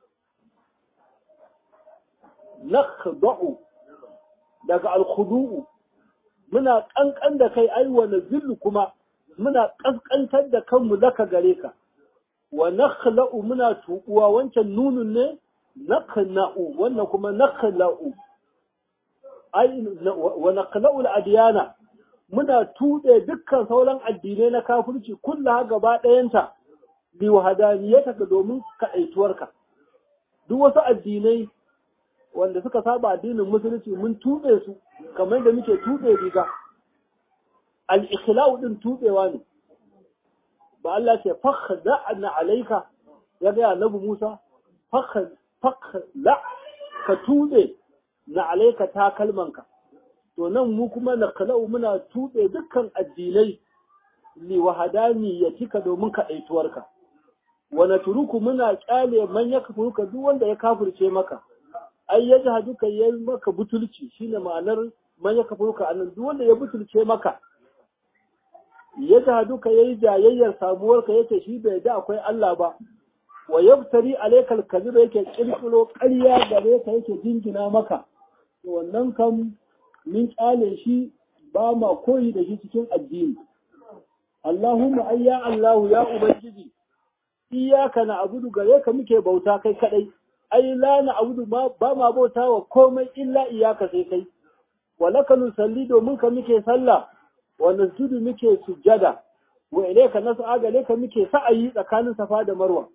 daga al-khudu'u muna kankan da kai ai wa nazillu kuma muna kaskantar da kanmu laka gare ka wa nakhla'u muna tuƙuwa wancan nunun ne nakhna'u wannan kuma nakhla'u ai wa nakhla'u al-adyana muna tuɗe dukkan sauran addinai na kafirci kullaha gaba ɗayanta bi wahadaniyataka domin kaɗaituwarka duk wasu addinai wanda suka saba addinin musulunci mun tuɓe su kamar da muke tuɓe riga al-ikhla'u din tuɓewa ne ba Allah ce fakhda'na alayka ya ga annabi Musa fakhla ka tuɓe na alayka takalmanka to nan mu kuma na kalau muna tuɓe dukkan addinai li wahadani ya cika domin kaɗaituwarka wa naturuku muna kyale man ya kafuruka duk wanda ya kafirce maka ai ya jahaduka yayi maka butulci shine ma'anar man ya kafuruka anan duk wanda ya butulce maka ya jahaduka yayi jayayyar sabuwarka yace shi bai da akwai Allah ba wa yaftari alaykal kadhiba yake kirkiro ƙarya gare ka yake jingina maka wannan kam min kyale shi ba ma koyi da shi cikin addini Allahumma ayya Allah ya ubangiji iyyaka na'budu gare ka muke bauta kai kadai ai la na'budu ba ma bauta wa komai illa iyyaka sai kai wa laka nusalli domin ka muke sallah wa nasjudu muke sujjada wa ilayka nas'a gare ka muke sa'ayi tsakanin safa da marwa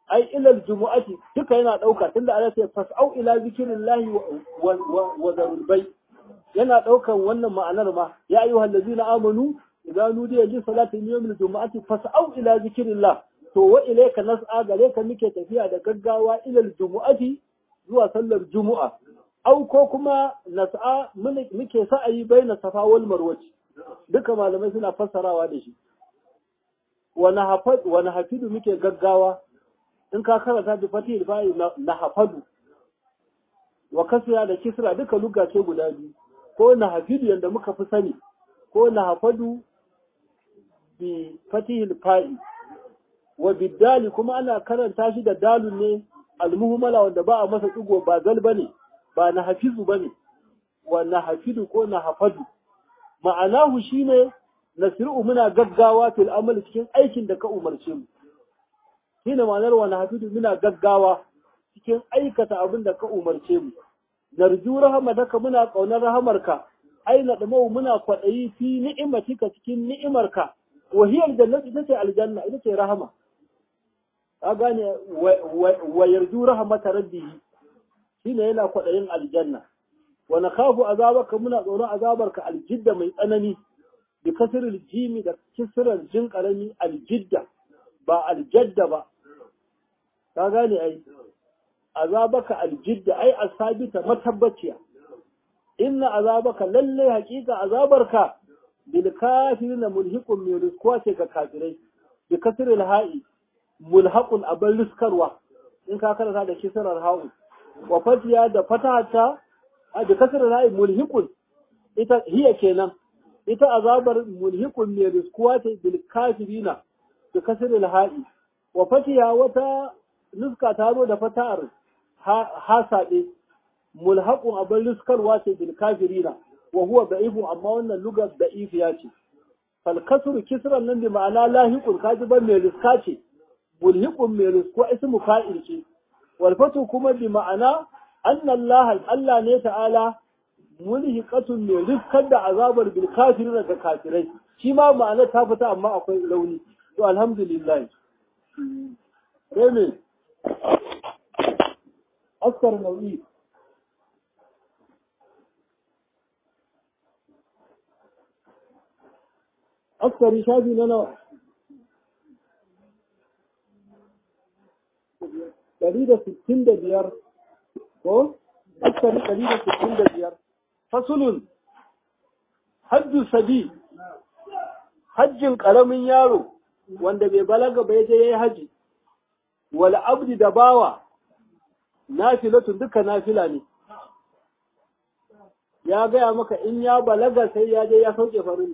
ai ilal jumu'ati duka yana dauka tunda Allah ya fas'au ila zikrillahi wa zarul bay yana daukan wannan ma'anar ma ya ayyuhal ladzina amanu idza nudiya lis salati yawmil jumu'ati fas'au ila zikrillah to wa ilayka nas'a gare ka muke tafiya da gaggawa ilal jumu'ati zuwa sallar jumu'a au ko kuma nas'a muke sa'ayi baina safa wal marwa duka malamai suna fassarawa da shi wa nahafidu muke gaggawa in ka karanta da fatih ba'i nahafadu wa kasra da kisra duka lugga ce guda biyu ko nahafidu yanda muka fi sani ko nahafadu bi fatih fa'i wa bidali kuma ana karanta shi da dalun ne almuhmala wanda ba a masa digo ba zal bane ba nahafizu bane wa nahafidu ko nahafadu ma'anahu shine nasiru muna gaggawa fil amal cikin aikin da ka umarce mu shine ma'anar wa nahafidu muna gaggawa cikin aikata abin da ka umarce mu narju rahmataka muna kaunar rahamarka aina da muna kwadayi fi ni'imatika cikin ni'imarka wa hiya aljannatu ita ce aljanna ita ce rahama ka gane wa yarju rahmata rabbihi shine yana kwadayin aljanna wa nakhafu azabaka muna tsoron azabarka aljidda mai tsanani bi kasril jimi da kisrar jin karami aljidda ba aljadda ba ka gane ai azabaka aljidda ai asabita matabbaciya inna azabaka lalle haqiqa azabarka bil kafirin mulhiqun min rizqa ce ga kafirai bi kasril ha'i mulhaqun abal rizkarwa in ka karanta da kisrar ha'u wa fatiya da fatahata da kasril ha'i mulhiqun ita hiya kenan ita azabar mulhiqun min rizqa ce bil kafirina bi kasril ha'i wa fatiya wata nuska ta zo da fata'ar hasaɗe mulhaqun abin riskarwa ce bil kafirina wa huwa da'ifun amma wannan lugar da'ifiya ce fal kasru kisran nan bi ma'ana lahiqun kaji ban mai riska ce mulhiqun mai risku ismu fa'il ce wal fatu kuma bi ma'ana anna Allah ne ta'ala mulhiqatun mai riskar da azabar bil kafirina ga kafirai shi ma ma'ana ta fita amma akwai launi to alhamdulillah sai ne أكثر نوعي أكثر شادي لنا قليلة 65 أكثر قليلة 65 فصل حج سبيل حج قلم يارو wanda bai balaga bai je yayi haji wal abdi da bawa nafilatun duka nafila ne ya gaya maka in ya balaga sai ya je ya sauke farilla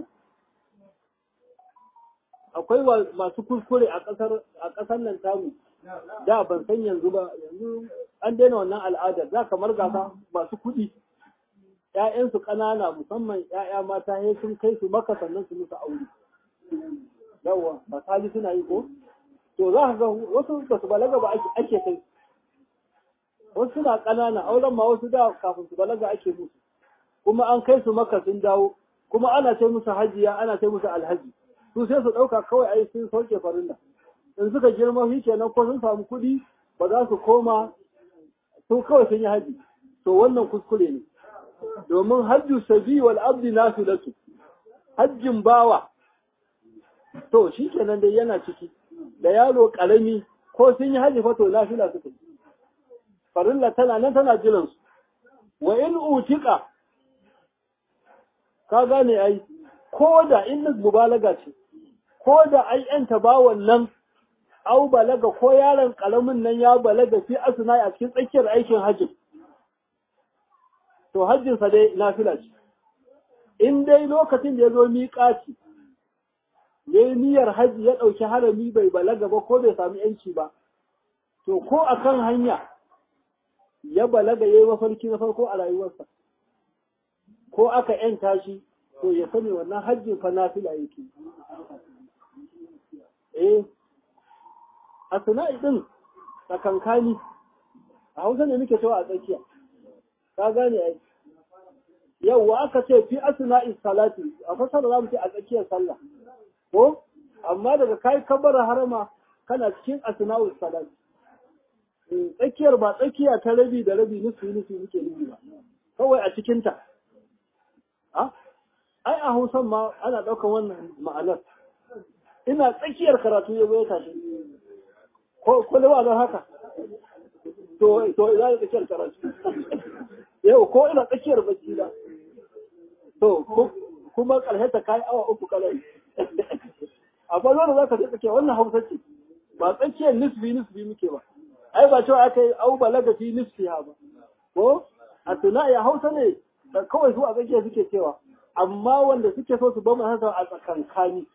akwai masu kuskure a ƙasar nan tamu da ban san yanzu ba yanzu an daina wannan al'adar za kamar gasa masu kuɗi ƴaƴansu ƙanana musamman ƴaƴa mata sai sun kai su maka sannan su musu aure yawa ba kaji suna yi ko to za ka ga wasu ba su balaga ba ake kai wasu suna ƙanana auren ma wasu da kafin su balaga ake musu kuma an kai su maka sun dawo kuma ana ce musu hajiya ana ce musu alhaji su sai su ɗauka kawai ai sun sauke farilla in suka girma shi kenan ko sun samu kuɗi ba za su koma su kawai sun yi haji to wannan kuskure ne domin hajju sabi wal abdi nafilatu hajjin bawa to shi kenan dai yana ciki da yaro ƙarami ko sun yi haji fa to nafila suka yi farilla tana nan tana jiransu wa in utika ka gane ai ko da in mubalaga ce ko da ai yanta ba wannan au balaga ko yaron karamin nan ya balaga fi asna a cikin tsakiyar aikin hajji to hajjin sa dai nafila ce in dai lokacin da ya zo miƙati yayi niyyar haji ya dauki harami bai balaga ba ko bai samu yanci ba to ko akan hanya ya balaga yayi mafarki na farko a rayuwarsa ko aka yanta shi to ya sani wannan hajjin fa nafila yake asna'i din tsakankani a Hausa ne muke cewa a tsakiya ka gane ai yawa aka ce fi asna'i salati a fasara zamu ce a tsakiyar sallah ko amma daga kai kabbara harama kana cikin asna'ul salati tsakiyar ba tsakiya ta rabi da rabi nufi muke nufi ba kawai a cikinta ai a hausan ma ana ɗaukar wannan ma'anar ina tsakiyar karatu ya zo ya tashi ko da ba haka to ina da tsakiyar karatu yau ko ina tsakiyar bacci da to kuma ƙarshe ta kai awa 3 kalai a falon da za ka tsakiya wannan hausa ce ba tsakiyar nisbi muke ba ai ba cewa aka yi au balaga fi nisfi ha ba ko a tuna ya hausa ne kawai su a tsakiya suke cewa amma wanda suke so su bamu hasa a tsakankani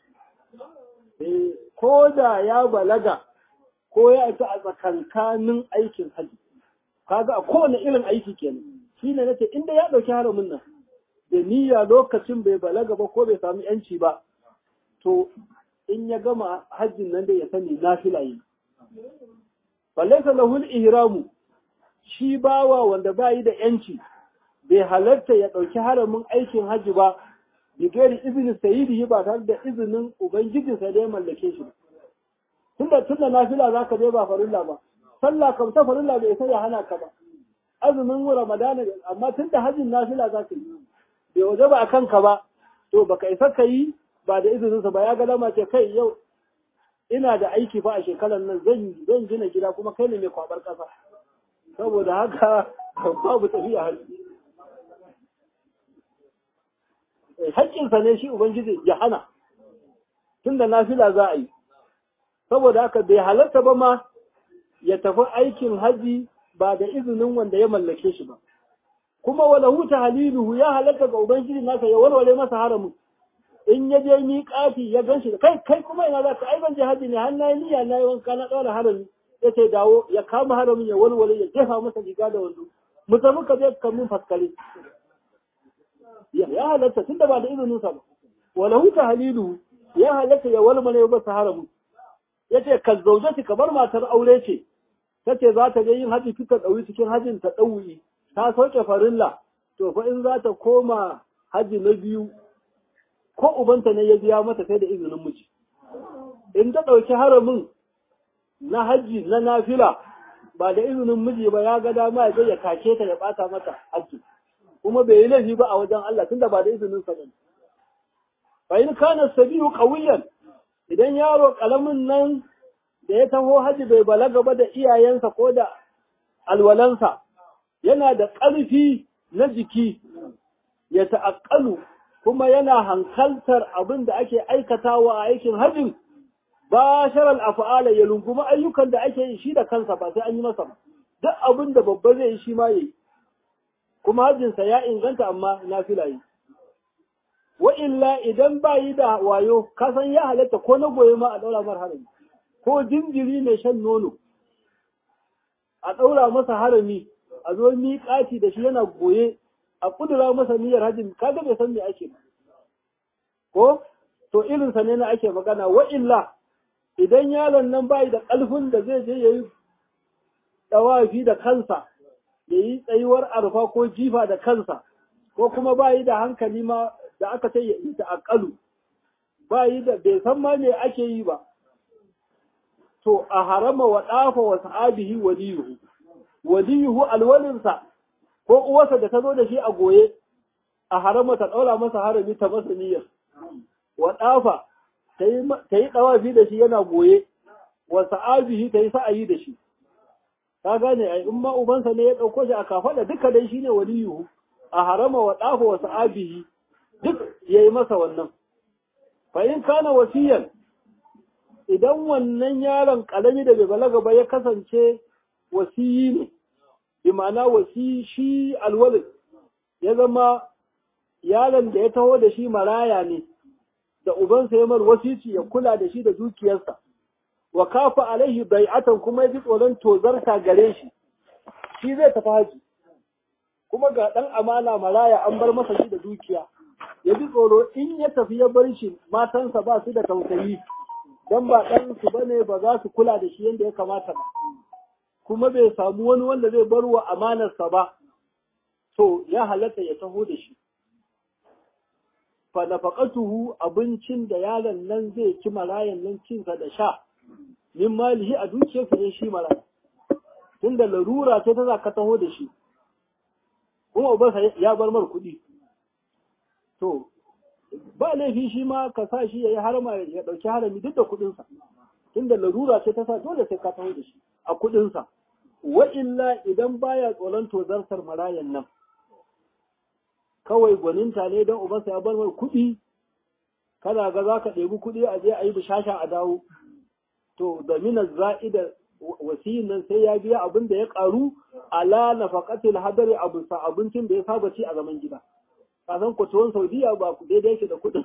ko da ya balaga ko ya isa a tsakankanin aikin haji kaga a kowane irin aiki kenan shine nace inda ya dauki haramin nan da niyya lokacin bai balaga ba ko bai samu yanci ba to in ya gama hajjin nan da ya sani nafila yi falaysa lahu al-ihramu shi bawa wanda bai da yanci bai halarta ya dauki haramin aikin haji ba bigari izinin sayyidihi ba tare da izinin ubangijinsa da ya mallake shi tunda nafila zaka je ba farilla ba sallah kam ta farilla bai sai ya hana ka ba azumin ramadana amma tunda hajjin nafila zaka yi bai waje ba akan ka ba to baka isa ka yi ba da izininsa ba ya ga dama ce kai yau ina da aiki fa a shekarar nan zan gina gida kuma kai ne mai kwabar kasa saboda haka babu tafiya hajji haƙƙinsa ne shi ubangiji ya hana tunda nafila za a yi saboda haka bai halarta ba ma ya tafi aikin haji ba da izinin wanda ya mallake shi ba kuma wala huta haliluhu ya halarta ga ubangiji nasa ya walwale masa haramun in ya je miƙati ya ganshi da kai kuma ina za ka ai ban je haji ne har nayi niyya nayi wanka na ɗaura harami ya ce dawo ya kama haramin ya walwale ya jefa masa riga da wando mu tafi ka je ka mun faskare ya halatta tunda ba da izinin sa ba wala huta haliluhu ya halatta ya walwale masa haramin yace ka zaujati kamar matar aure ce tace za ta ga yin haji kika dauri cikin hajin ta dauri ta sauke farilla to fa in za ta koma haji na biyu ko ubanta ne ya biya mata sai da izinin miji in ta dauki haramin na haji na nafila ba da izinin miji ba ya ga dama ya kake ta ya bata mata haji kuma bai yi laifi ba a wajen Allah tunda ba da izinin sa bane fa in kana sabiyu qawiyan idan yaro kalamin nan da ya taho haji bai balaga ba da iyayensa ko da alwalansa yana da ƙarfi na jiki ya ta'aƙƙalu kuma yana hankaltar abin da ake aikatawa a aikin hajjin ba sharal af'ala ya lunguma ayyukan da ake yi shi da kansa ba sai an yi masa duk abin da babba zai yi shi ma yi kuma hajjinsa ya inganta amma nafila yi wa illa idan ba yi da wayo kasan ya halatta ko na goye ma a ɗaura mar harami ko jinjiri mai shan nono a ɗaura masa harami a zo miƙati da shi yana goye a ƙudura masa niyyar hajji kaga bai san me ake ba ko to irinsa ne na ake magana wa illa idan yaron nan bai da ƙarfin da zai je yayi dawafi da kansa yayi tsayuwar arfa ko jifa da kansa ko kuma bai da hankali ma da aka ce ya yi ta'aqalu bai da bai san ma me ake yi ba to a harama wa dafa wa sahabihi waliyuhu alwalinsa ko uwarsa da ta zo da shi a goye a harama ta ɗaura masa harami ta masa niyyar wa dafa ta yi ɗawafi da shi yana goye wa sa'abihi ta yi sa'ayi da shi ka gane ai in ma ubansa ne ya ɗauko shi a kafaɗa duka dai shine waliyuhu a harama wa dafa wa sa'abihi duk yayi masa wannan fa in kana wasiyan idan wannan yaron ƙalami da bai balaga ba ya kasance wasiyi ne, bi ma'ana wasiyi shi alwalid ya zama yaron da ya taho da shi maraya ne, da ubansa ya mar wasici ya kula da shi da dukiyarsa, wa kafa alaihi bai'atan kuma ya ji tsoron tozarta gare shi, shi zai tafi haji, kuma ga ɗan amana maraya an bar masa shi da dukiya, ya ji tsoro in ya tafi ya bar shi matansa ba su da tausayi. Dan ba ɗansu ba ne ba za su kula da shi yadda ya kamata ba, kuma bai samu wani wanda zai bar wa amanarsa ba, to ya halatta ya taho da shi. Fa nafaqatuhu abincin da yaron nan zai ci marayan nan cinsa da sha, min malihi a dukiyarsa ne shi maraya. tunda larura ce ta za ka taho da shi kuma ubansa ya bar mar kuɗi to ba laifi shi ma ka sa shi ya yi harama ya ɗauki harami duk da kuɗinsa tunda larura ce ta sa dole sai ka taho da shi a kuɗinsa wa illa idan baya tsoron tozartar marayan nan kawai gwaninta ne don ubansa ya bar mar kuɗi kana ga za ka ɗebi kuɗi a je a yi bishasha a dawo to da minar za'ida wasiyin nan sai ya biya abin da ya ƙaru ala nafaqatil hadari abincin da ya saba ci a zaman gida kasan ku tuwon Saudiya ba ku daidai yake da kuɗin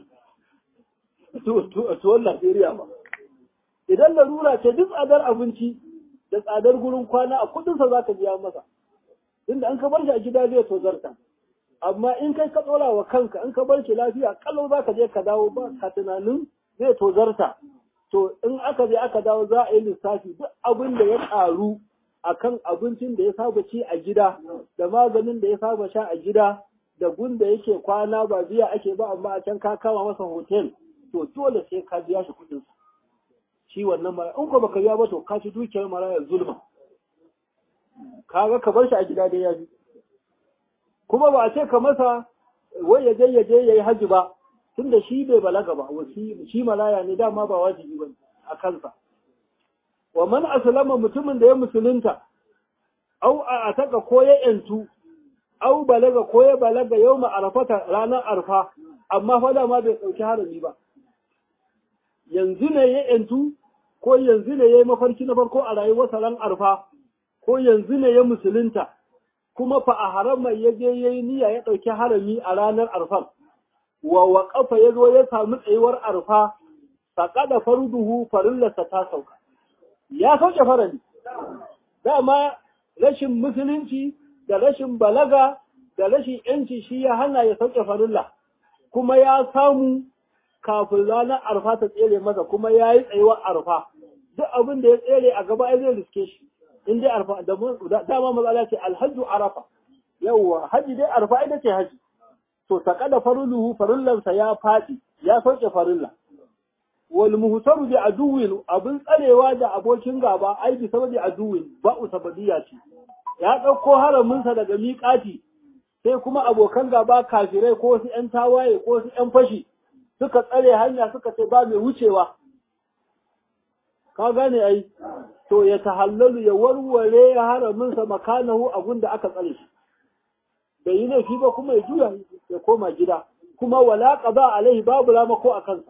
tuwon Najeriya ba idan larura ce duk tsadar abinci da tsadar gurin kwana a kuɗinsa za ka biya masa inda an ka bar shi a gida zai tozarta amma in kai ka tsora wa kanka in ka bar shi lafiya kalau za ka je ka dawo ba ka tunanin zai tozarta to in aka je aka dawo za a yi lissafi duk abin da ya ƙaru akan abincin da ya saba ci a gida da maganin da ya saba sha a gida da gun da yake kwana ba biya ake ba amma a can ka kama masa hotel to dole sai ka biya shi kuɗin shi wannan mara in ko baka biya ba to ka ci dukiyar marayar zulma kaga ka bar shi a gida dai ya bi kuma ba a ce ka masa wai ya je yayi haji ba tunda shi bai balaga ba shi malaya ne dama ba wajibi ba a kansa wa man aslama mutumin da ya musulunta au a ataka ko ya yantu au balaga ko ya balaga yawma arafata ranar arfa amma fa da ma bai dauki harami ba yanzu ne ya yantu ko yanzu ne yayi mafarki na farko a rayuwarsa ran arfa ko yanzu ne ya musulunta kuma fa a harama ya je yayi niyya ya dauki harami a ranar arfa wa waqafa yazo ya samu tsayuwar arfa faqada farduhu farillasa ta sauka ya sauke farali dama rashin musulunci da rashin balaga da rashin yanci shi ya hana ya sauke farilla kuma ya samu kafin ranar arfa ta tsere masa kuma ya yi tsayuwar arfa duk abin da ya tsere a gaba zai riske shi in dai arfa dama matsala ce alhajju arafa yawwa haji dai arfa ita ce haji to taqada faruluhu farillansa ya faɗi ya sauke farilla wal muhtaru bi aduwin abin tsarewa da abokin gaba ai bi sababi aduwin ba'u sabadiya ce ya dauko haramin sa daga miƙati sai kuma abokan gaba kafirai ko su ƴan tawaye ko su ƴan fashi suka tsare hanya suka ce ba mai wucewa ka gane ai to ya tahallalu ya warware haramin sa makanahu abun da aka tsare shi bai yi laifi ba kuma ya juya ya koma gida kuma wala qada alaihi babu ramako a kansa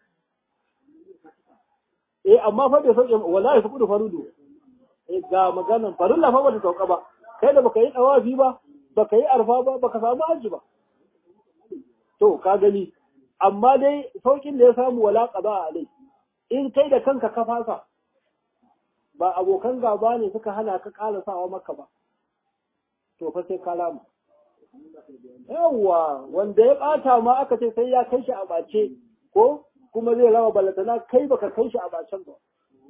amma fa bai sauke wallahi fa kudu farudu ga maganan farilla fa bata sauka ba kai da baka yi dawafi ba baka yi arfa ba baka samu haji ba to ka gani amma dai saukin da ya samu wala qada alai in kai da kanka ka fasa ba abokan gaba ne suka hana ka kalasawa maka ba to fa sai kalama yawa wanda ya bata ma aka ce sai ya kai shi a bace ko kuma zai rama balatana kai baka kai shi a bacen ba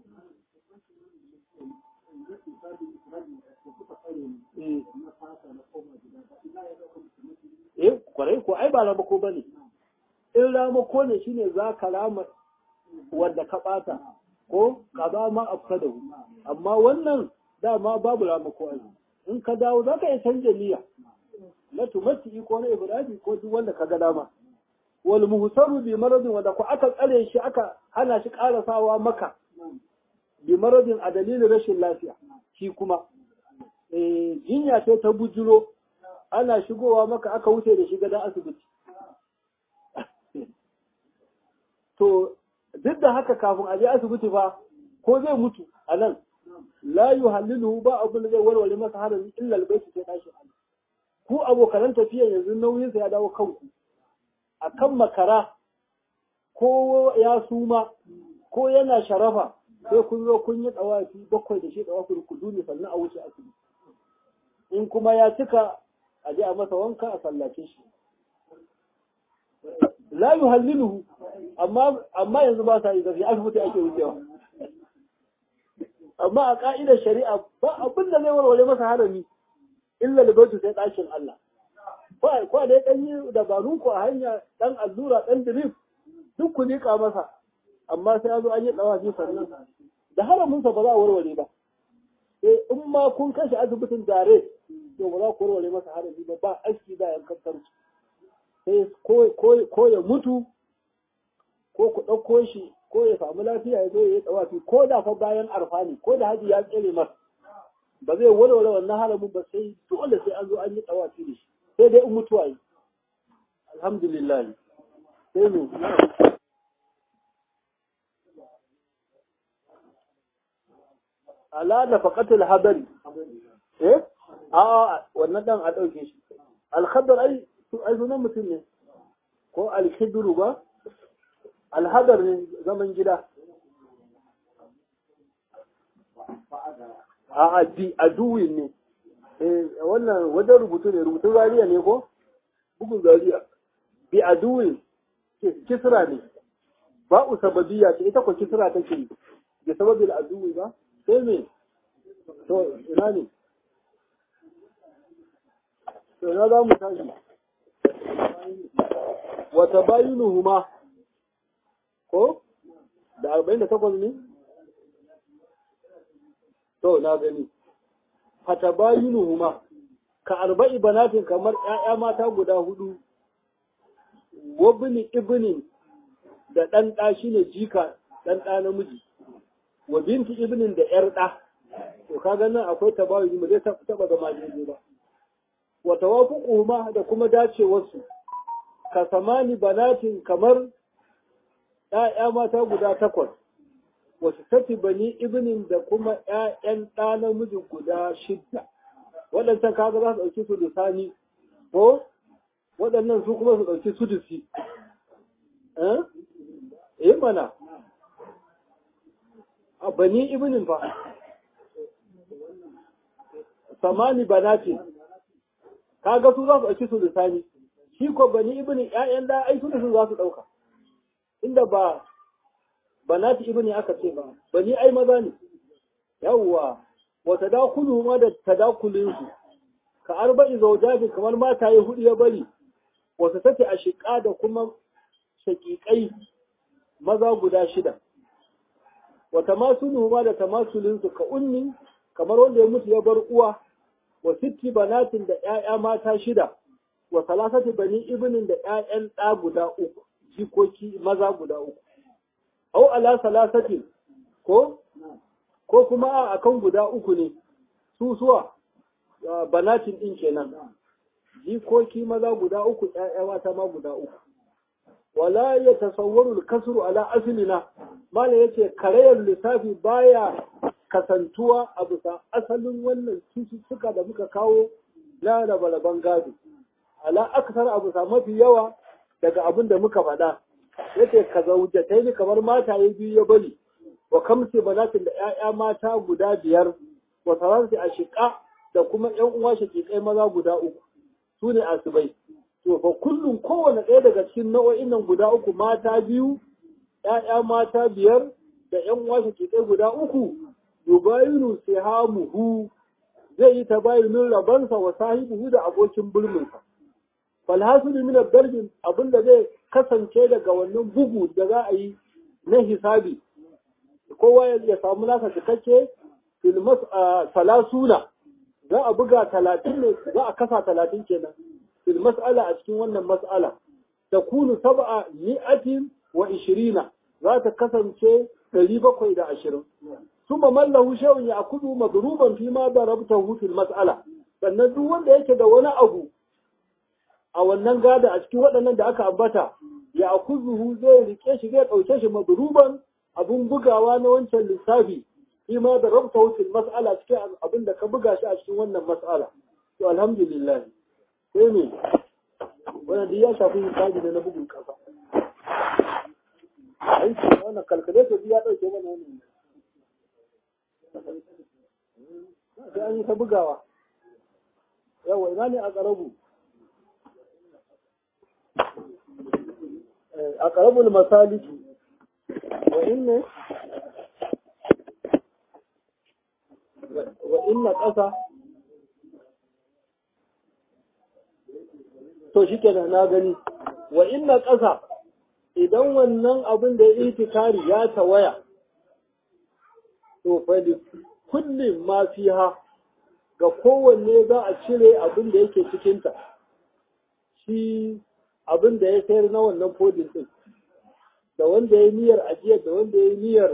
kwarai ko ai ba ramako bane in ramako ne shine za ka rama wanda ka bata ko ka ba ma afkada amma wannan dama babu ramako ai in ka dawo za ka yi canja niyya na tumati ko na ibrahim ko duk wanda ka ga dama wal muhsaru bi maradin wanda ko aka tsare shi aka hana shi karasawa maka bi maradin a dalilin rashin lafiya shi kuma jinya sai ta bujuro ana shigowa maka aka wuce da shi gadan asibiti to duk da haka kafin a je asibiti fa ko zai mutu a nan la yuhallilu ba abin da zai warware masa harami illa albayti sai dashi ku abokan tafiya yanzu nauyin sa ya dawo kanku akan makara ko ya suma ko yana sharafa sai kun zo kun yi dawafi bakwai da shi dawafi ku duni sannan a wuce asibiti in kuma ya cika a je a masa wanka a sallace shi la yuhalliluhu amma yanzu ba sa yi zafi asibiti ake wucewa amma a ka'idar shari'a ba abin da zai warware masa harami illa libatu sai ɗakin Allah kwa da ɗan yi dabarun ku a hanya ɗan allura ɗan drip duk ku liƙa masa amma sai ya zo an yi ɗawafi sannan da haraminsa ba za a warware ba sai in ma kun kashe asibitin dare to ba za ku warware masa harami ba aski da yankan farci sai ko ya mutu ko ku ɗauko shi ko ya samu lafiya ya zo ya yi tsawafi ko da fa bayan arfa ne ko da haji ya tsere masa ba zai walwala wannan haramun ba sai dole sai an zo an yi tsawafi da shi sai dai in mutuwa yi alhamdulillah sai mu ala nafaqatul hadari wannan dan a dauke shi al-khadar ai sunan mutum ne ko al-khidru ba al-hadar ne zaman gida aduwin ne wannan wajen rubutu ne rubutun zariya ne ko bugun zariya bi aduwin kisra ne ba'u sababiyya ce ita ko kisra take da sababin aduwi ba sai me to ina ne to na za mu tashi wata bayinuhuma ko da 48 ne to na gani fata bayinuhuma ka 40 banatin kamar ƴaƴa mata guda 4 wabni ibnin da ɗan ɗa shine jika ɗan ɗa namiji wa binti ibnin da ƴar ɗa to kaga nan akwai tabayuni ba zai taɓa zama daidai ba wa tawafuquhuma da kuma dacewarsu ka samani banatin kamar ƴaƴa mata guda 8 wasu tafi bani ibnin da kuma ƴaƴan ɗa namiji guda 6 waɗancan kaga za su ɗauki su lisani ko waɗannan su kuma su ɗauki sudusi mana a bani ibnin fa samani banati kaga su za su ɗauki su lisani shi ko bani ibnin ƴaƴan da ai sudusin za su ɗauka inda ba banati ibni aka ce ba bani ai maza ne yawwa wa tadakulu ma da tadakulin su ka 40 zawjatin kamar mataye 4 ya bari wasu take a shiƙa da kuma shaƙiƙai maza guda 6 wa tamasulu ma da tamasulin su ka unni kamar wanda ya mutu ya bar uwa wa 60 banatin da ƴaƴa mata 6 wa salasati bani ibnin da ƴaƴan ɗa guda 3 jikoki maza guda 3 au ala salasati ko kuma akan guda 3 ne suwa banatin din kenan jikoki maza guda 3 ƴaƴa mata ma guda 3 wala ya tasawwaru al-kasru ala aslina mala yace karayar lissafi baya kasantuwa a bisa asalin wannan cututtuka da muka kawo na rabe-raben gado ala aksar abu sa mafi yawa daga abin da muka faɗa yace ka zaujatai ne kamar mataye 2 ya bari wa kamsi banatin da ƴaƴa mata guda 5 wa saransi ashiqa da kuma ƴan uwa shakikai maza guda 3 sune asibai to fa kullum kowanne ɗaya daga cikin nau'o'in nan guda 3 mata 2 ƴaƴa mata 5 da ƴan uwa shakikai guda 3 yubayinu sihamuhu zai yi tabayunin rabansa wa sahibihi da abokin bulminsa falhasulu min ad-darb abinda zai kasance daga wannan bugu da za a yi na hisabi kowa ya samu nasa cikakke fil salasuna za a buga 30 ne za a kasa 30 kenan fil mas'ala a cikin wannan mas'ala takunu 720 za ta kasance 720 ثم من له شيء يأخذ مضروبا فيما ضربته في المسألة sannan duk wanda yake da wani abu a wannan gada a cikin waɗannan da aka ambata ya akuzuhu zai rike shi zai ɗauke shi madruban abun bugawa na wancan lissafi fima darabtahu fil mas'ala cikin abin da ka buga shi a cikin wannan mas'ala to alhamdulillah sai ne wannan ya shafi misali da na bugun kasa aiki wannan calculator ya ɗauke mana wannan sai an yi ta bugawa yawa ina ne a ƙarabu a ƙarabul masaliki wa inna ƙasa to shi ke na gani wa inna ƙasa idan wannan abin da ya itikari ya tawaya to kullum ma fiha ga kowanne za a cire abin da yake cikinta shi abin da ya sayar na wannan fodin din da wanda ya yi niyyar ajiyar da wanda ya yi niyyar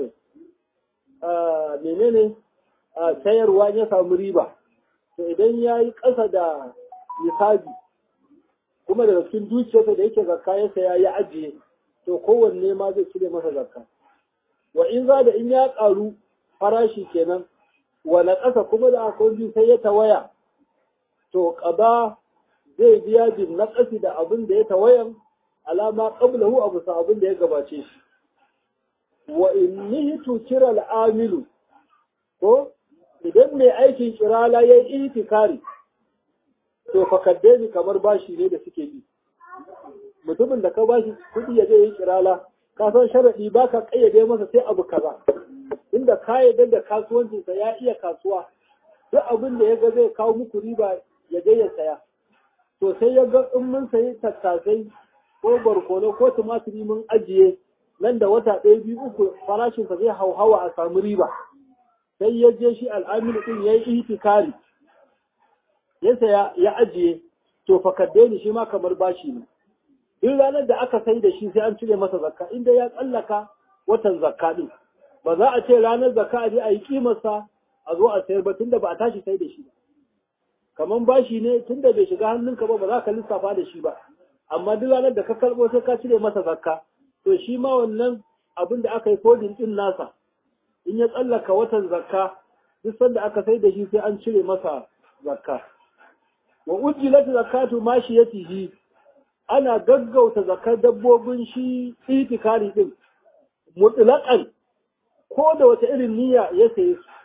menene sayarwa ya samu riba to idan ya yi ƙasa da nisabi kuma daga cikin dukiyarsa da yake zakka ya saya ya ajiye to kowanne ma zai cire masa zakka wa in za da in ya ƙaru farashi kenan wala ƙasa kuma da akwai sai ya tawaya to ƙaba zai biya bin naƙasi da abin da ya tawayan alama qablahu abu sa abin da ya gabace shi wa inni tukira al'amilu ko idan mai aikin kirala ya yi itikari to fakadde ni kamar bashi ne da suke bi mutumin da ka bashi kuɗi ya je yi kirala ka san sharadi baka kayyade masa sai abu kaza inda ka yarda da kasuwancinsa ya iya kasuwa duk abin da ya ga zai kawo muku riba ya je ya saya to sai ya ga in mun sayi tattasai ko barkono ko tumatiri mun ajiye nan da wata ɗaya biyu uku farashinsa zai hauhawa a samu riba sai ya je shi al'amil ɗin ya yi itikari ya saya ya ajiye to fakadde ni shi ma kamar bashi ne duk ranar da aka sai da shi sai an cire masa zakka inda ya tsallaka watan zakka ɗin ba za a ce ranar zakka a je a yi kimarsa a zo a sayar ba tunda ba a tashi sai da shi ba kamar bashi ne tunda bai shiga hannunka ba ba za ka lissafa da shi ba amma duk ranar da ka karɓo sai ka cire masa zakka to shi ma wannan abin da aka yi kodin ɗin nasa in ya tsallaka watan zakka duk sanda aka sai da shi sai an cire masa zakka wa ujjilat zakatu mashiyatihi ana gaggauta zakar dabbobin shi itikari din mutlaqan ko da wata irin niyya ya saye su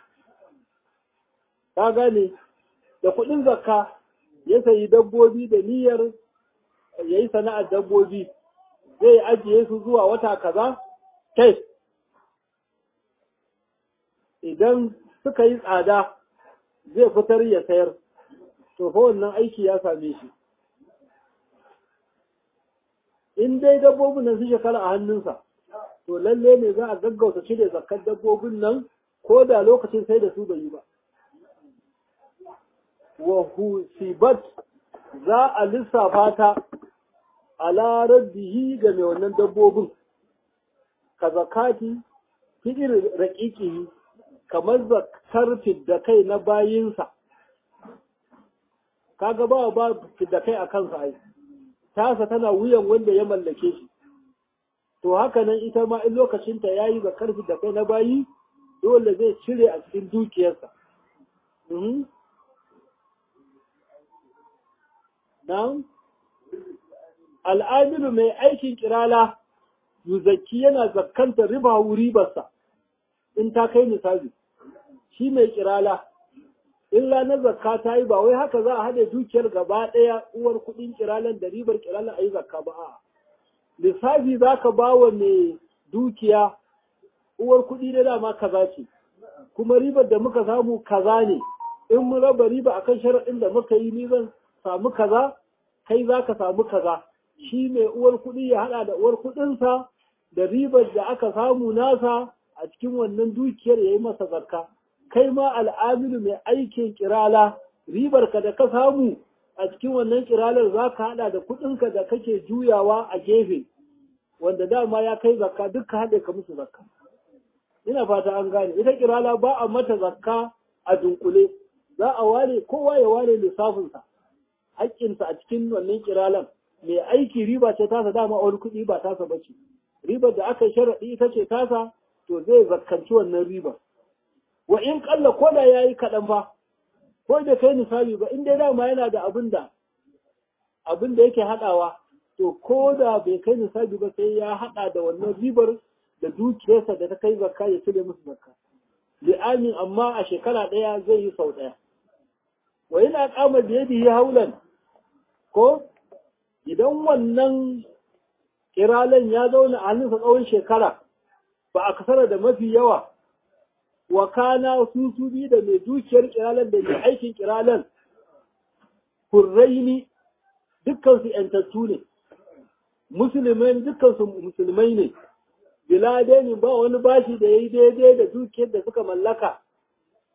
ka gane da kuɗin zakka ya sayi dabbobi da niyyar yayi sana'ar dabbobi zai ajiye su zuwa wata kaza kai idan suka yi tsada zai fitar ya sayar to fa wannan aiki ya same shi in dai dabbobin nan su shekara a hannunsa to lalle ne za a gaggauta cire zakar dabbobin nan ko da lokacin sai da su bai yi ba wa husibat za a lissafa ta ala raddihi ga mai wannan dabbobin ka zakati fidir raqiqi kamar zakar fidda kai na bayinsa kaga ba fidda kai a kansa ai tasa tana wuyan wanda ya mallake shi to haka nan ita ma in lokacin ta yayi zakar fidda kai na bayi dole zai cire a cikin dukiyarsa na'am al'amilu mai aikin kirala yuzakki yana zakkanta ribarsa in ta kai nisabi shi mai kirala illa na zakka ta yi ba wai haka za a haɗe dukiyar gaba ɗaya uwar kuɗin kiralan da ribar kiralan a yi zakka ba a lissafi za ka ba wa mai dukiya uwar kuɗi da dama kaza ce kuma ribar da muka samu kaza ne in mun raba riba akan sharaɗin da muka yi ni zan samu kaza kai za ka samu kaza shi mai uwar kuɗi ya haɗa da uwar kuɗinsa da ribar da aka samu nasa a cikin wannan dukiyar ya yi masa zakka kai ma al'amilu mai aikin kirala ribar ka da ka samu a cikin wannan kiralar za ka haɗa da kuɗinka da kake juyawa a gefe wanda dama ya kai zakka duk ka haɗe ka musu zakka ina fata an gane ita kirala ba a mata zakka a dunkule za a ware kowa ya ware lissafinsa haƙƙinsa a cikin wannan kiralan mai aiki riba ce tasa dama wani kuɗi ba tasa ba ce ribar da aka sharaɗi ita ce tasa to zai zakkanci wannan ribar wa in ƙalla ko da ya yi kaɗan ba ko da kai misali ba in dai dama yana da abin da yake haɗawa to ko da bai kai misali ba sai ya haɗa da wannan ribar da dukiyarsa da ta kai zakka ya cire musu zakka li'amin amma a shekara ɗaya zai yi sau ɗaya wa yana kama da yadi haulan ko idan wannan kiralan ya zauna a hannunsa tsawon shekara ba a kasara da mafi yawa wa kana su bi da mai dukiyar kiralan da mai aikin kiralan hurraini dukkan su yantattu ne musulmai dukkan su musulmai ne biladaini ba wani bashi da yayi daidai da dukiyar da suka mallaka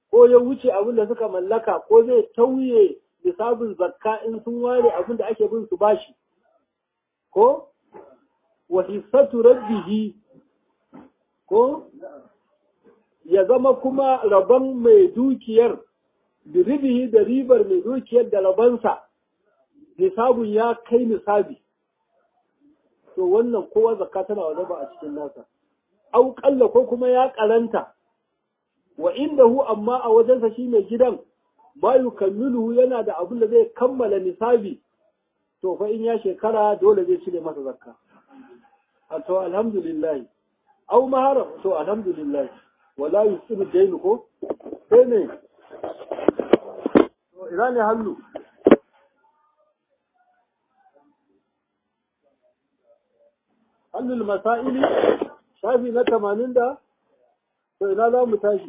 ko ya wuce abin da suka mallaka ko zai tauye nisabin zakka in sun ware abin da ake bin su bashi ko wa hissatu rabbihi ko ya zama kuma rabon mai dukiyar biribihi da ribar mai dukiyar da rabansa nisabun ya kai nisabi to wannan kowa zakka tana wajaba a cikin nasa au kalla ko kuma ya karanta wa indahu amma a wajensa shi mai gidan ma yukammiluhu yana da abin da zai kammala nisabi to fa in ya shekara dole zai cire masa zakka to alhamdulillah au mahara to alhamdulillah wala yusibu dainu ko sai ne ina ne hannu hannun masaili shafi na 80 da to ina za mu tashi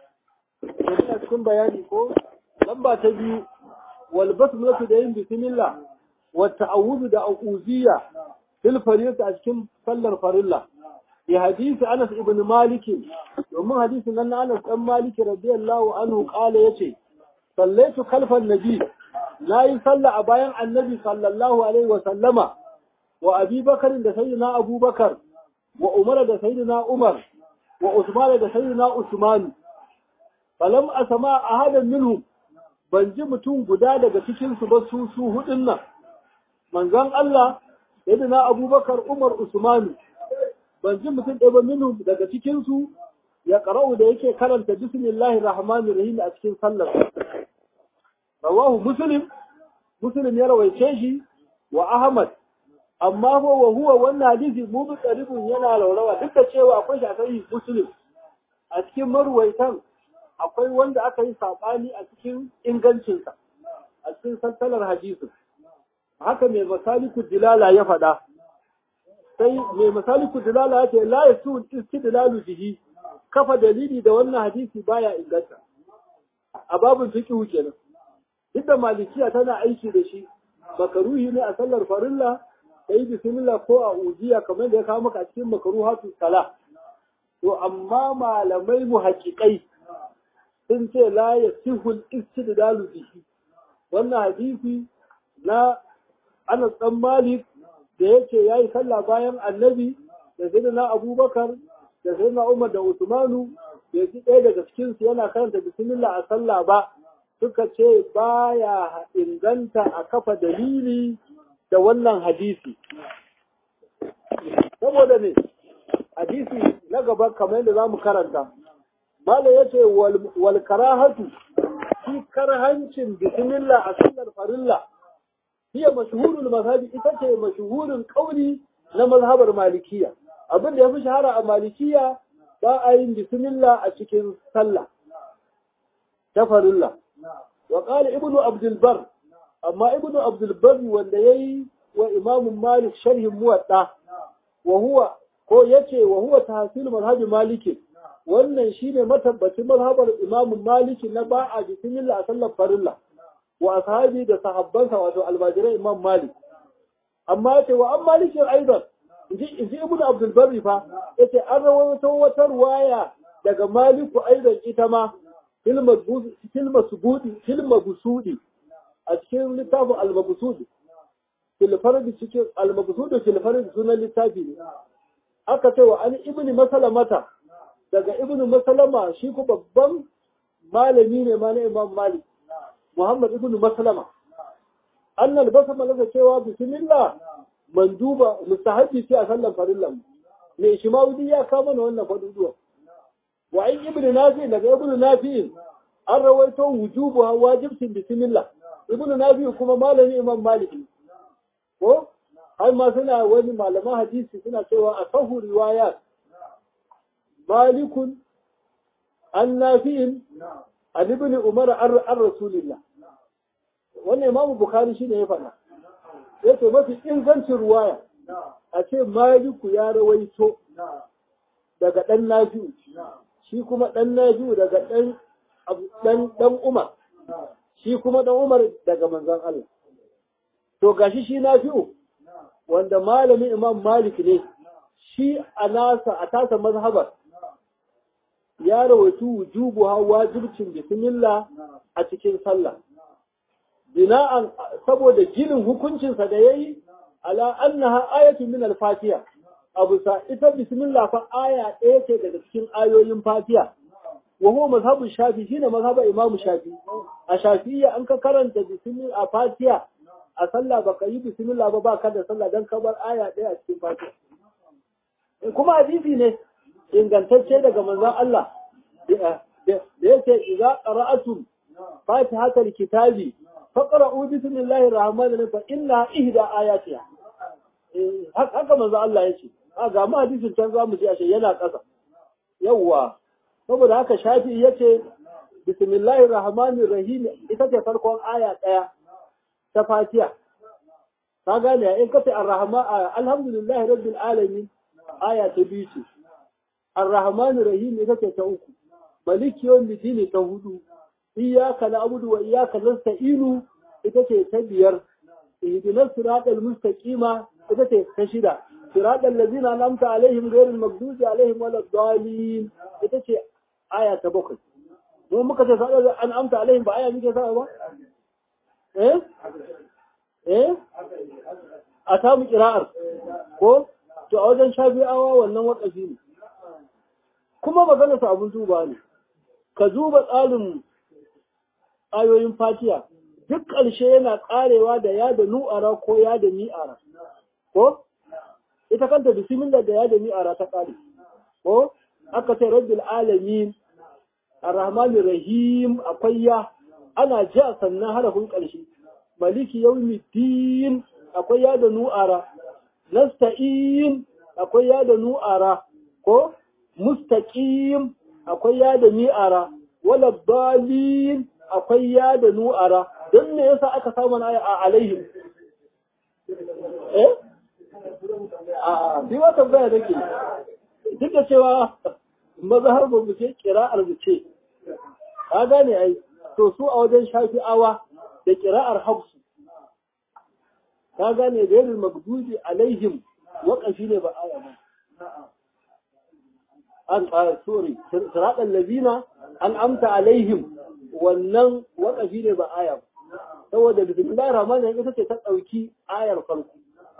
a cikin bayani ko lamba ta 2 wal basmatu da yin bismillah wa ta'awudu da auziya fil fariyati a cikin sallar farilla ya hadisi Anas ibn Malik domin hadisin nan Anas dan Malik radiyallahu anhu kala yace sallaitu khalfan nabi nayi sallah a bayan annabi sallallahu alaihi wa sallama wa Abi Bakar da sayyidina Abu Bakar wa Umar da sayyidina Umar wa Usman da sayyidina Usman falam asma ahadan minhum ban ji mutum guda daga cikin su ba su hudun nan manzon Allah sayyidina Abu Bakar Umar Usman ban ji mutum ɗaya ba minhum daga cikin su ya qara'u da yake karanta bismillahir rahmanir rahim a cikin sallar rawahu muslim ya rawaice shi wa Ahmad amma fa wa huwa wannan hadisi mu bi qaribun yana laurawa duk da cewa akwai shafi muslim a cikin marwaitan akwai wanda aka yi sabani a cikin ingancinsa a cikin salsalar hadisi haka mai masaliku dilala ya faɗa sai mai masaliku dilala ya ce la yasu istidlalu bihi kafa dalili da wannan hadisi baya inganta a babin fiqh kenan duk da malikiya tana aiki da shi makaruhi ne a sallar farilla sai bismillah ko a ujiya kamar da ya kawo maka a cikin makruhatu sala to amma malamai muhaqqiqai sun ce la yasihul istidlalu bihi wannan hadisi na Anas dan Malik da yake yayi sallah bayan Annabi da sayyidina Abubakar da sayyidina Umar da Usmanu da ji ɗaya daga cikin su yana karanta bismillah a sallah ba suka ce baya inganta a kafa dalili da wannan hadisi saboda ne hadisi na gaba kamar yadda zamu karanta mala yace wal karahatu shi karhancin bismillah a sallar farilla hiya mashhurul mazhabi ita ce mashhurin kauli na mazhabar malikiya abin da yafi shahara a malikiya ba a yin bismillah a cikin sallah ta farilla wa qala ibnu abdul bar amma ibnu abdul bar wanda yayi wa imam malik sharhin muwatta wa huwa ko yace wa huwa tahsil mazhabi maliki wannan shine matabbacin mazhabar imam maliki na ba a bismillah a sallar farilla wa ashabi da sahabbansa wato albajirai imam malik amma yace wa an malikin aidan inji ibnu abdul bar fa yace an rawaito wata ruwaya daga maliku aidan ita ma filmabusudi a cikin littafin al-mabusudi filfardi cikin al-mabusudi filfardi sunan littafi ne aka ce wa an ibni masalamata daga ibnu masalama shi ku babban malami ne ma na imam malik muhammad ibnu masalama annal basama laka cewa bismillah manduba mustahabi ce a sallan farillan ne shimaudi ya kama wannan faduduwa wa in ibnu nafi daga ibnu nafi an rawaito wujubu wajibin bismillah ibnu nafi kuma malami imam malik ko har ma suna wani malaman hadisi suna cewa a sahu riwayat malikun an nafi'in an ibn umar an rasulillah wannan imamu bukhari shine ya faɗa yace mafi ingancin ruwaya a ce maliku ya rawaito daga dan nafi'u shi kuma dan nafi'u daga dan umar shi kuma dan umar daga manzon Allah to gashi shi nafi'u wanda malami imam malik ne shi a tasa mazhabar ya rawaitu wujubuha wajibcin bismillah a cikin sallah bina'an saboda ginin hukuncinsa da yayi ala annaha ayatu min al-fatiha abu sa ita bismillah fa aya ɗaya ce daga cikin ayoyin fatiha wa huwa mazhabu shafi shine mazhabu imamu shafi a shafi'iyya an ka karanta bismillah a fatiha a sallah baka yi bismillah ba ka da sallah dan ka bar aya ɗaya a cikin fatiha kuma hadisi ne ingantacce daga manzon Allah da yake idza qara'atum fatihatal kitabi faqra'u bismillahir rahmanir rahim fa inna ihda ayatiha haka manzon Allah yace ga mu hadisin can zamu ji ashe yana ƙasa yawa saboda haka shafi yace bismillahir rahmanir rahim ita ce farkon aya ɗaya ta fatiha ka gane in kace ar-rahman alhamdulillahi rabbil alamin aya ta biyu ce ar-rahmanir rahim ita ce ta uku maliki yawmiddin ta hudu iyyaka na'budu wa iyyaka nasta'inu ita ce ta biyar ihdinas siratal mustaqima ita ce ta shida siratal ladzina an'amta alaihim ghayril maghdubi alaihim waladdallin ita ce aya ta bakwai mu muka ce siratal an'amta alaihim ba aya muke sa ba a samu kira'ar ko to a wajen shafi'awa wannan wakafi ne kuma magana su abin duba ne ka duba tsarin ayoyin fatiha duk ƙarshe yana ƙarewa da ya da nu'ara ko ya da mi'ara ko ita kanta bismillah da ya da mi'ara ta ƙare ko aka ce rabbil alamin arrahmanir rahim akwai ya ana ja sannan harafin ƙarshe maliki yawmiddin akwai ya da nu'ara nasta'in akwai ya da nu'ara ko mustaqim akwai ya da mi'ara wala dalin akwai ya da nu'ara don me yasa aka samu aya a alaihim bi wata baya take duk da cewa mazhar ba mu ce qira'ar mu ce ka gane ai to su a wajen shafi'awa da qira'ar hafsu ka gane da yayin magdubi alaihim waqafi ne ba aya ba sorry siratal ladina an'amta alaihim wannan waqafi ne ba aya saboda bismillahir rahmanir rahim ita ce ta dauki ayar farko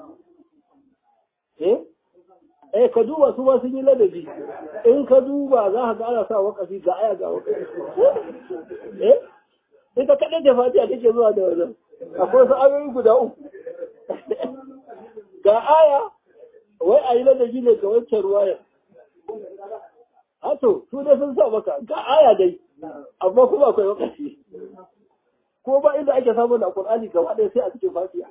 ka duba su ba sun yi ladabi in ka duba za ka ga ana sa waqafi ga aya ga waqafi ita kadai da fatiha take zuwa da wannan akwai su ayoyi guda uku ga aya wai ayi ladabi ne ga wancan ruwaya Ato, su dai sun sa maka ga aya dai, amma kuma akwai wakafi. Ko ba inda ake samun da Qur'ani gaba ɗaya sai a cikin Fatiha.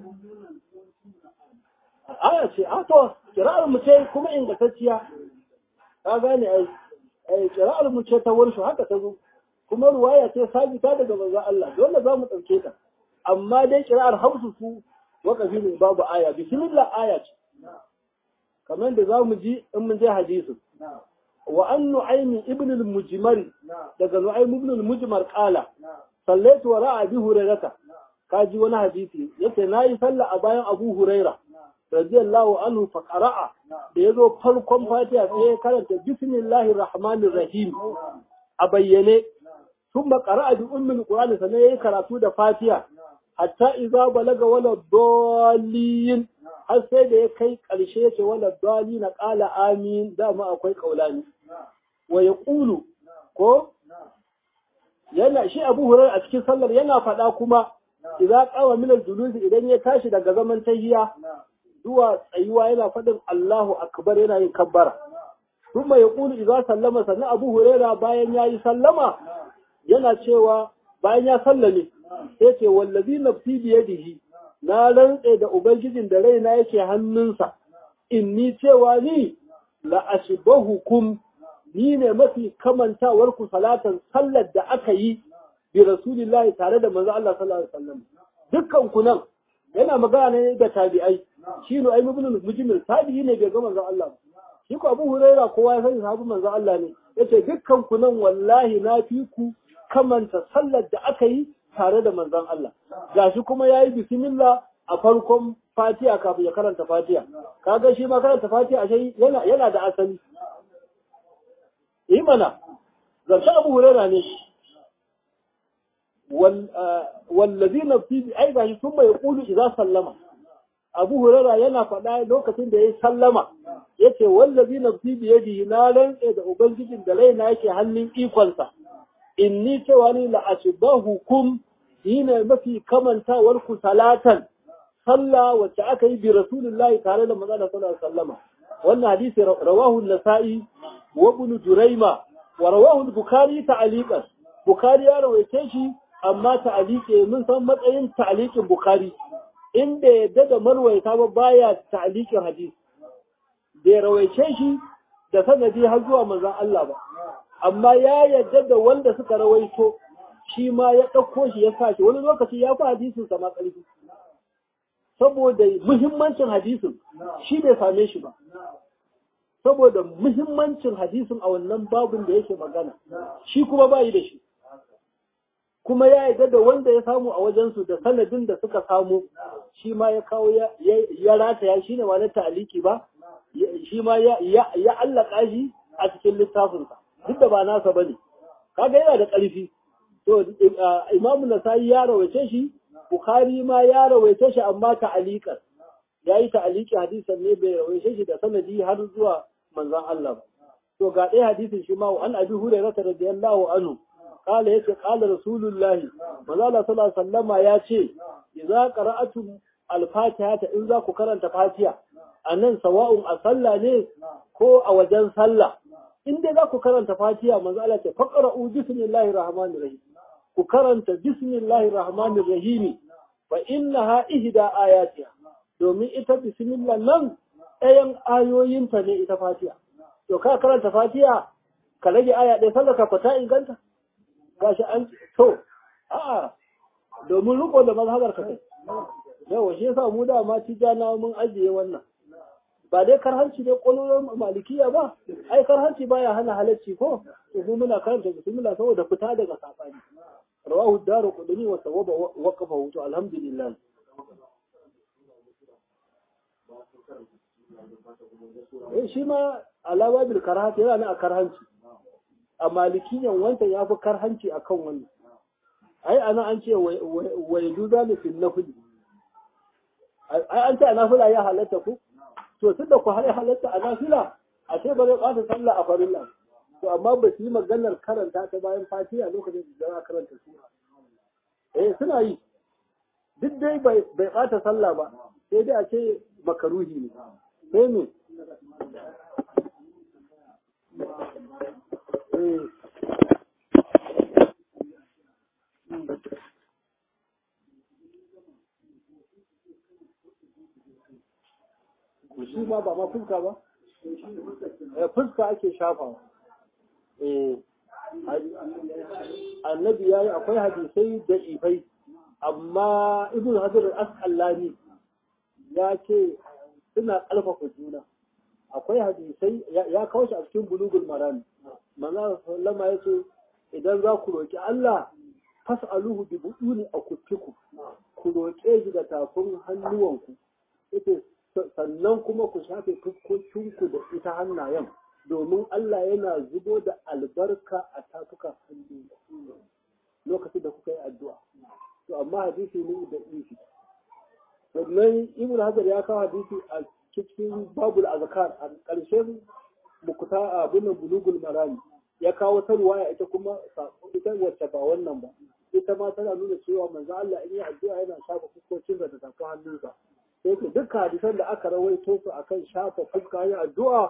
Aya ce, to, kira'ar mu ce kuma ingantacciya. Ka gane ai, kira'ar mu ce ta warshu haka ta zo. Kuma ruwaya ce sabita daga manzon Allah, dole za mu ɗauke ta. Amma dai kira'ar Hafsu su wakafi ne babu aya, bismillah aya ce. Kamar da za mu ji in mun je hadisin. وأن نعيم ابن المجمر daga نعيم ابن المجمر قال صليت وراء أبي هريرة kaji wani hadisi yace nayi sallah a bayan Abu Huraira radiyallahu anhu fa qara'a da yazo farkon Fatiha sai ya karanta bismillahir rahmanir rahim a bayyane thumma qara'a bi ummil qur'an sannan yayi karatu da Fatiha hatta idza balaga wala dallin har sai da ya kai ƙarshe yake wala dallin qala amin dama akwai kaulani wa yaqulu ko yana shi Abu Hurairah a cikin sallar yana faɗa kuma idza qawa min al-julus idan ya tashi daga zaman tahiyya zuwa tsayuwa yana faɗin Allahu akbar yana yin kabbara kuma yaqulu idza sallama sannan Abu Hurairah bayan yayi sallama yana cewa bayan ya sallame sai ce wallazi nafsi bi yadihi na rantse da ubangijin da raina yake hannunsa inni cewa ni la ashbahukum ni ne mafi kamantawar ku salatan sallar da aka yi bi rasulillahi tare da manzo Allah sallallahu alaihi wasallam dukkan ku nan yana magana ne da tabi'ai shi ne ai ibn mujmil tabi'i ne bai ga manzo Allah shi ko Abu Huraira kowa ya sani sahabu manzo Allah ne yace dukkan ku nan wallahi na fi ku kamanta sallar da aka yi tare da manzon Allah gashi kuma yayi bismillah a farkon Fatiha kafin ya karanta Fatiha kaga shi ma karanta Fatiha shi yana da asali yi mana zance Abu Hurairah ne wallazi nafsi bi ai gashi sun mai kulu idza sallama Abu Hurairah yana faɗa lokacin da ya sallama yace wallazi nafsi bi yadihi na rantse da ubangijin da raina yake hannun ikonsa inni cewa ni la ashbahukum hina mafi kamantawar ku salatan sallah wacce aka yi bi rasulullahi tare da manzon sallallahu alaihi wasallama wannan hadisi rawahu an-nasa'i wa ibn Jurayma wa rawahu al-Bukhari ta'liqan Bukhari ya rawaice shi amma ta'liqe mun san matsayin ta'liqin Bukhari inda yadda da marwaita ba baya ta'liqin hadisi da ya rawaice shi da sanadi har zuwa manzon Allah ba amma ya yadda da wanda suka rawaito shi ma ya ɗauko shi ya sa shi wani lokaci ya fi hadisin sa ma ƙarfi saboda muhimmancin hadisin shi bai same shi ba saboda muhimmancin hadisin a wannan babin da yake magana shi kuma ba yi da shi kuma ya yarda da wanda ya samu a wajensu da sanadin da suka samu shi ma ya kawo ya rataya shi ne ma na ta'aliki ba shi ma ya allaka shi a cikin littafinsa duk da ba nasa bane kaga yana da ƙarfi to Imam Nasa'i ya rawaice shi Bukhari ma ya rawaice shi amma ta'aliqan yayi ta'aliki hadisan ne bai rawaice shi da sanadi har zuwa manzon Allah ba to ga dai hadisin shi ma an Abi Hurairah radiyallahu anhu kala yace kala Rasulullahi manzo Allah sallallahu alaihi wasallama yace idza qara'atum al-Fatiha in za ku karanta Fatiha anan sawa'un a sallah ne ko a wajen sallah in dai za ku karanta Fatiha manzo Allah ce faqra'u bismillahir rahmanir rahim ku karanta bismillahir rahmanir rahim fa innaha ihda ayatiha domin ita bismillah nan ɗayan ayoyinta ne ita Fatiha to ka karanta Fatiha ka rage aya ɗaya sallar ka fata inganta gashi an to a'a domin riko da mazhabar ka kai yawa shi yasa mu da ma tijana mun ajiye wannan ba dai karhanci dai kololon malikiya ba ai karhanci baya hana halacci ko to mu muna karanta bismillah saboda fita daga safani rawahu daruqudni wa sawaba waqafahu to alhamdulillah shi ma alama bil karahati yana a karhanci a malikiyan wancan ya fi karhanci akan wannan ai ana an ce waidu zalifin nafili ai an ce a nafila ya halatta ku to tun da ku har halatta a nafila a ce ba zai ɓata sallah a farilla to amma ba su yi maganar karanta ta bayan fatiha lokacin da za a karanta sura suna yi duk dai bai ɓata sallah ba sai dai a ce makaruhi ne sai me shi ma ba ma fuska ba fuska ake shafawa annabi ya yi akwai hadisai da ifai amma ibn hajar al-asqalani ya ce suna ƙarfafa juna akwai hadisai ya kawo shi a cikin bulugul marami manzo sallama ya ce idan za ku roki Allah fas'aluhu bi buduni akutiku ku roƙe shi da tafin hannuwanku yace sannan kuma ku shafe fuskokinku da ita hannayen domin Allah yana zubo da albarka a tafukan hannu lokacin da kuka yi addu'a to amma hadisi ne da ifi sannan ibn hajar ya kawo hadisi a cikin babul azkar a ƙarshen mukuta abin bulugul marami ya kawo ta ruwaya ita kuma ita wacce ba wannan ba ita ma tana nuna cewa manzo Allah in yi addu'a yana shafa fuskokinsa da tafin hannunsa sai ku dukkan hadisan da aka rawaito su akan shafa fuska yin addu'a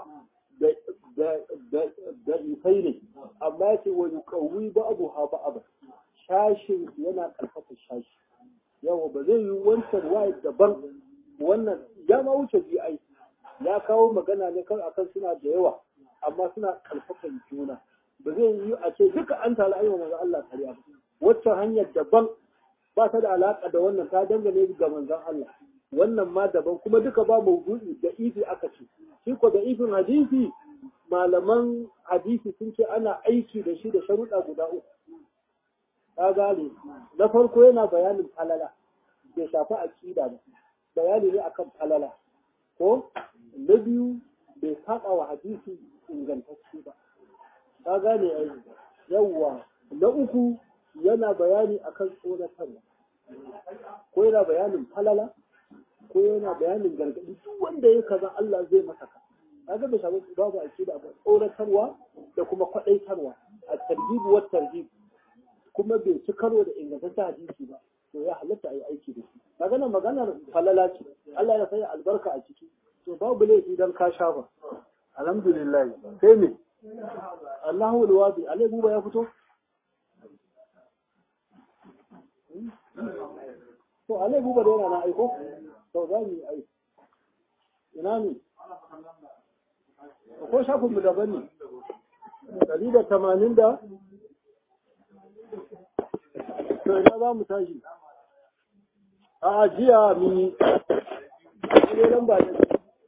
da ifai ne amma yace wa yuqawi ba'du ha ba'd shashin yana karfafa shashi yawa ba zai yi wancan waye daban wannan ya ma wuce ai ya kawo magana ne kan akan suna da yawa amma suna karfafa juna ba zai yi a ce duka an tala ayyuka manzo Allah kariya ba wacce hanyar daban ba ta da alaka da wannan ta dangane ga manzon Allah wannan ma daban kuma duka ba mawdu'i da ifi aka ce shi ko da ifin hadisi malaman hadisi sun ce ana aiki da shi da sharuɗa guda uku ka gane na farko yana bayanin falala bai shafi aqida ba bayani ne akan falala ko na biyu bai saba wa hadisi ingantacce ba ka gane ai yawwa na uku yana bayani akan tsoratarwa ko yana bayanin falala ko yana bayanin gargaɗi duk wanda ya kaza Allah zai masa ka kaga bai samu babu akida ba tsoratarwa da kuma kwadaitarwa a tarhib wa tarhib kuma bai ci karo da ingantaccen hadisi ba to ya halatta ayi aiki da shi kaga nan maganar falala ce Allah ya sanya albarka a ciki to babu laifi dan ka shafa alhamdulillah sai me Allahu alwadi alai buba ya fito to alai buba da yana na aiko to za mu yi aiki ina ne ko shafin mu daban ne 180 da to ina za mu tashi a ajiya mi ne lamba ne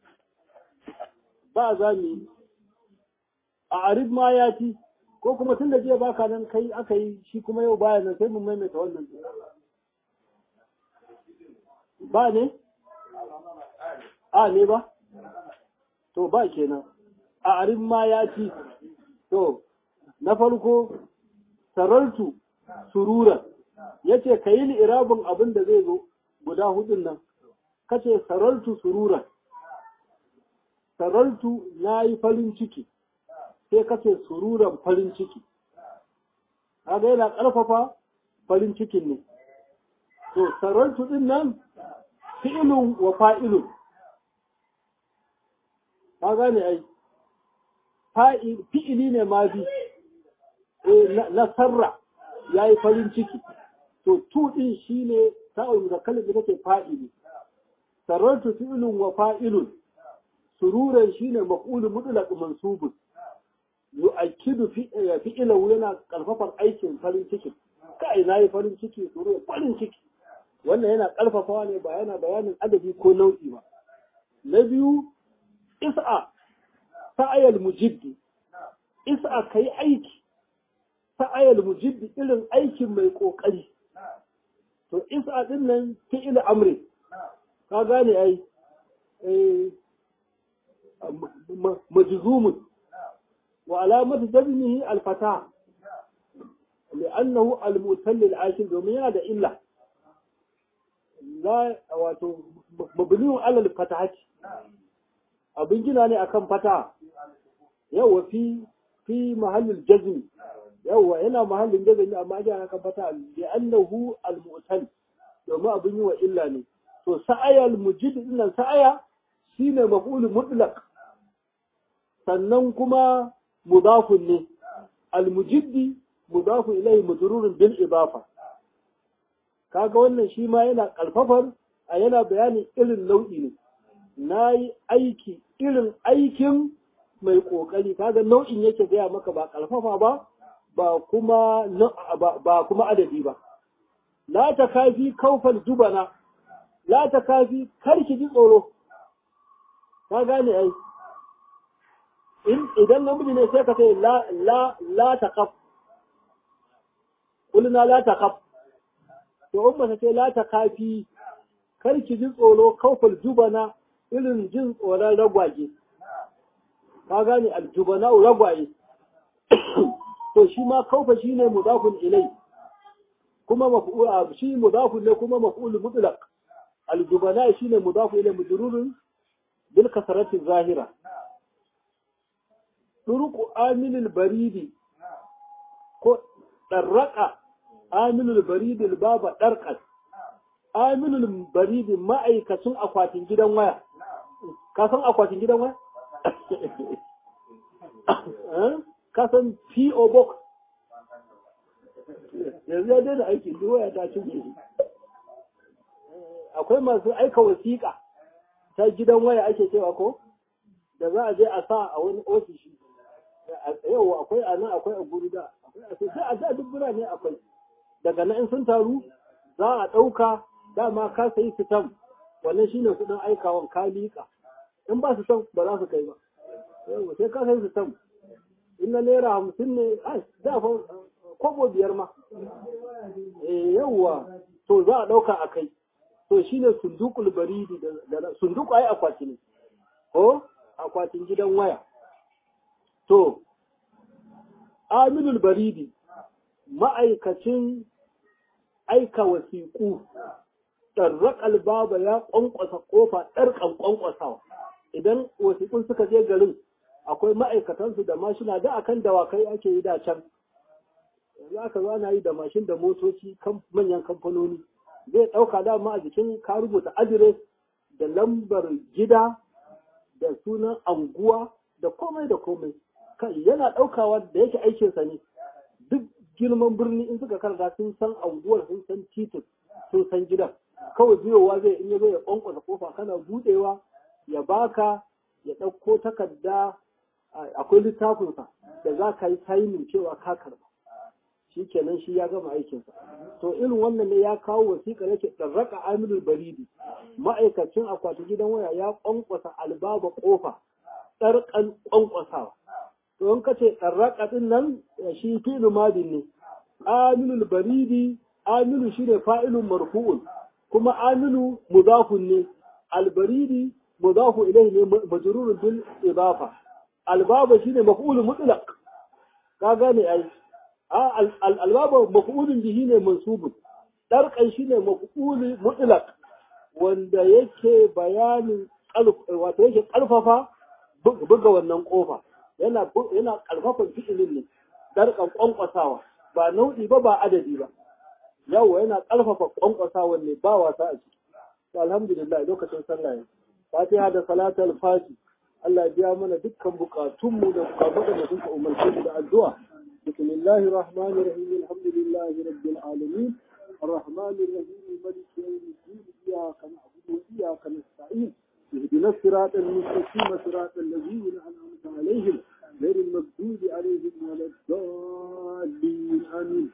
ba za mu a arif ma ya ci ko kuma tun da jiya baka nan kai aka yi shi kuma yau baya nan sai mun maimaita wannan ba ne a ne ba to ba kenan a arif ma ya ci to na farko sarartu surura yace kayi li'irabin abin da zai zo guda hudun nan kace sarartu surura sarartu nayi farin ciki sai kace sururan farin ciki kaga yana karfafa farin cikin ne to sarartu din nan fi'ilun wa fa'ilun ka gane ai fi'ili ne ma bi na sarra yayi farin ciki to tu din shine ta'ul muzakkar da take fa'ili sarartu fi'lun wa fa'ilun sururan shine maf'ul mutlaq mansubun yu'akkidu fi'lahu yana karfafar aikin farin ciki kai nayi farin ciki sururan farin ciki wannan yana karfafawa ne ba yana bayanin adadi ko nau'i ba na biyu is'a sa'ayal mujiddi is'a kai aiki sa'ayal mujiddi irin aikin mai kokari to is'a din nan fi'il amri ka gane ai majzumun wa alamatu jazmihi al-fatah li'annahu al-mutall al-ashir domin yana da illa la wato mabniun ala al-fatahati abin gina ne akan fata yawa fi mahallin jazmi yawa yana mahallin jazmi amma ga akan fata li'annahu al-mu'tal domin abin yi wa illa ne to sa'aya al-mujid dinnan sa'aya shine maf'ul mutlaq sannan kuma mudafun ne al-mujiddi mudafu ilayhi majrurun bil idafa kaga wannan shi ma yana kalfafar a yana bayanin irin nau'i ne nayi aiki irin aikin mai kokari kaga nau'in yake gaya maka ba kalfafa ba ba kuma adadi ba la takafi kaufal jubana la takafi karki ji tsoro ka gane ai idan namiji ne sai ka ce la taqaf kulna la taqaf to umma ta ce la takafi karki ji tsoro kaufal jubana irin jin tsoron ragwaje ka gane aljubana ragwaye to shi ma kaufa shine mudafun ilai kuma maf'ul shi mudafun ne kuma maf'ul mutlaq aljubana shine mudafu ilai mujrurun bil kasrati zahira turuqu aminul baridi ko darraqa aminul baridi baba darqat aminul baridi ma'aikacin akwatin gidan waya ka san akwatin gidan waya ka san P.O. Box yanzu ya daina aiki duk waya ta cinye akwai masu aika wasiƙa ta gidan waya ake cewa ko da za a je a sa a wani ofishi yau akwai a nan akwai a gurida akwai a da duk birane akwai daga nan in sun taru za a ɗauka dama ka sayi sitam wannan shine kuɗin aikawan ka liƙa in ba su san ba za su kai ba yau sai ka sayi sitam in na naira 50 ne ai da fa kobo 5 ma yawwa to za a ɗauka a kai to shine sundukul baridi da sunduku ai akwati ne ko akwatin gidan waya to amilul baridi ma'aikacin aika wasiƙu ɗarraƙal baba ya ƙwanƙwasa ƙofa ɗarƙan ƙwanƙwasawa idan wasiƙun suka je garin akwai ma'aikatansu da mashina da akan dawakai ake yi da can yanzu aka zo ana yi da mashin da motoci manyan kamfanoni zai ɗauka dama a jikin ka rubuta adires da lambar gida da sunan anguwa da komai da komai yana ɗaukawa da yake aikinsa ne duk girman birni in suka karanta sun san anguwar sun san titin sun san gidan kawai biyowa zai in ya zo ya kwankwasa kofa kana budewa ya baka ya ɗauko takarda akwai littafinsa da za ka yi sainin cewa ka karba shi kenan shi ya gama aikinsa to irin wannan ne ya kawo wasiƙa yake ɗarraka amilul baridi ma'aikacin akwatin gidan waya ya kwankwasa albaba kofa ɗarƙan kwankwasawa to in ka ce ɗarraka ɗin nan shi fi'lu madin ne amilul baridi amilu shine fa'ilun marfu'un kuma amilu mudafun ne albaridi mudafu ilayhi ne majrurun bil idafa albaba shine maf'ulun mutlaq ka gane ai albaba maf'ulun bihi ne mansubun darqan shine maf'ul mutlaq wanda yake bayanin wato yake karfafa buga wannan kofa yana karfafa fi'ilin ne darqan kwankwasawa ba nau'i ba adadi ba yawa yana ƙarfafa ƙwanƙwasawan ne ba wasa a ciki. Alhamdulillah lokacin sallah ne. Fatiha da salatul fati. Allah ya biya mana dukkan bukatunmu da bukatun da suka umarce mu da addu'a. Bismillahir rahmanir rahim. Alhamdulillahi rabbil alamin. Arrahmanir rahim. Maliki yawmiddin. Iyyaka na'budu wa iyyaka nasta'in. اهدنا الصراط المستقيم صراط الذين أنعمت عليهم غير المغضوب عليهم ولا الضالين آمين.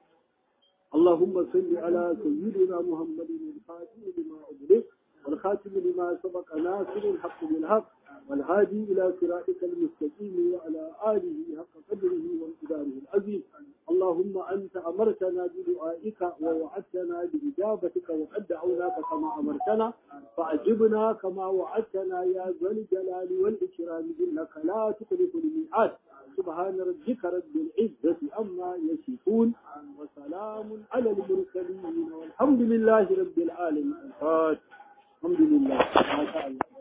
اللهم صل على سيدنا محمد الخاتم لما أغلق والخاتم لما سبق ناصر الحق بالحق والهادي إلى صراطك المستقيم وعلى آله حق قدره وامتداره العظيم. اللهم أنت أمرتنا بدعائك ووعدتنا بإجابتك وقد دعوناك كما أمرتنا فأجبنا كما وعدتنا يا ذا الجلال والإكرام إنك لا تخلف الميعاد. سبحان ربك رب العزة عما يصفون وسلام على المرسلين والحمد لله رب العالمين. الحمد لله ما شاء الله.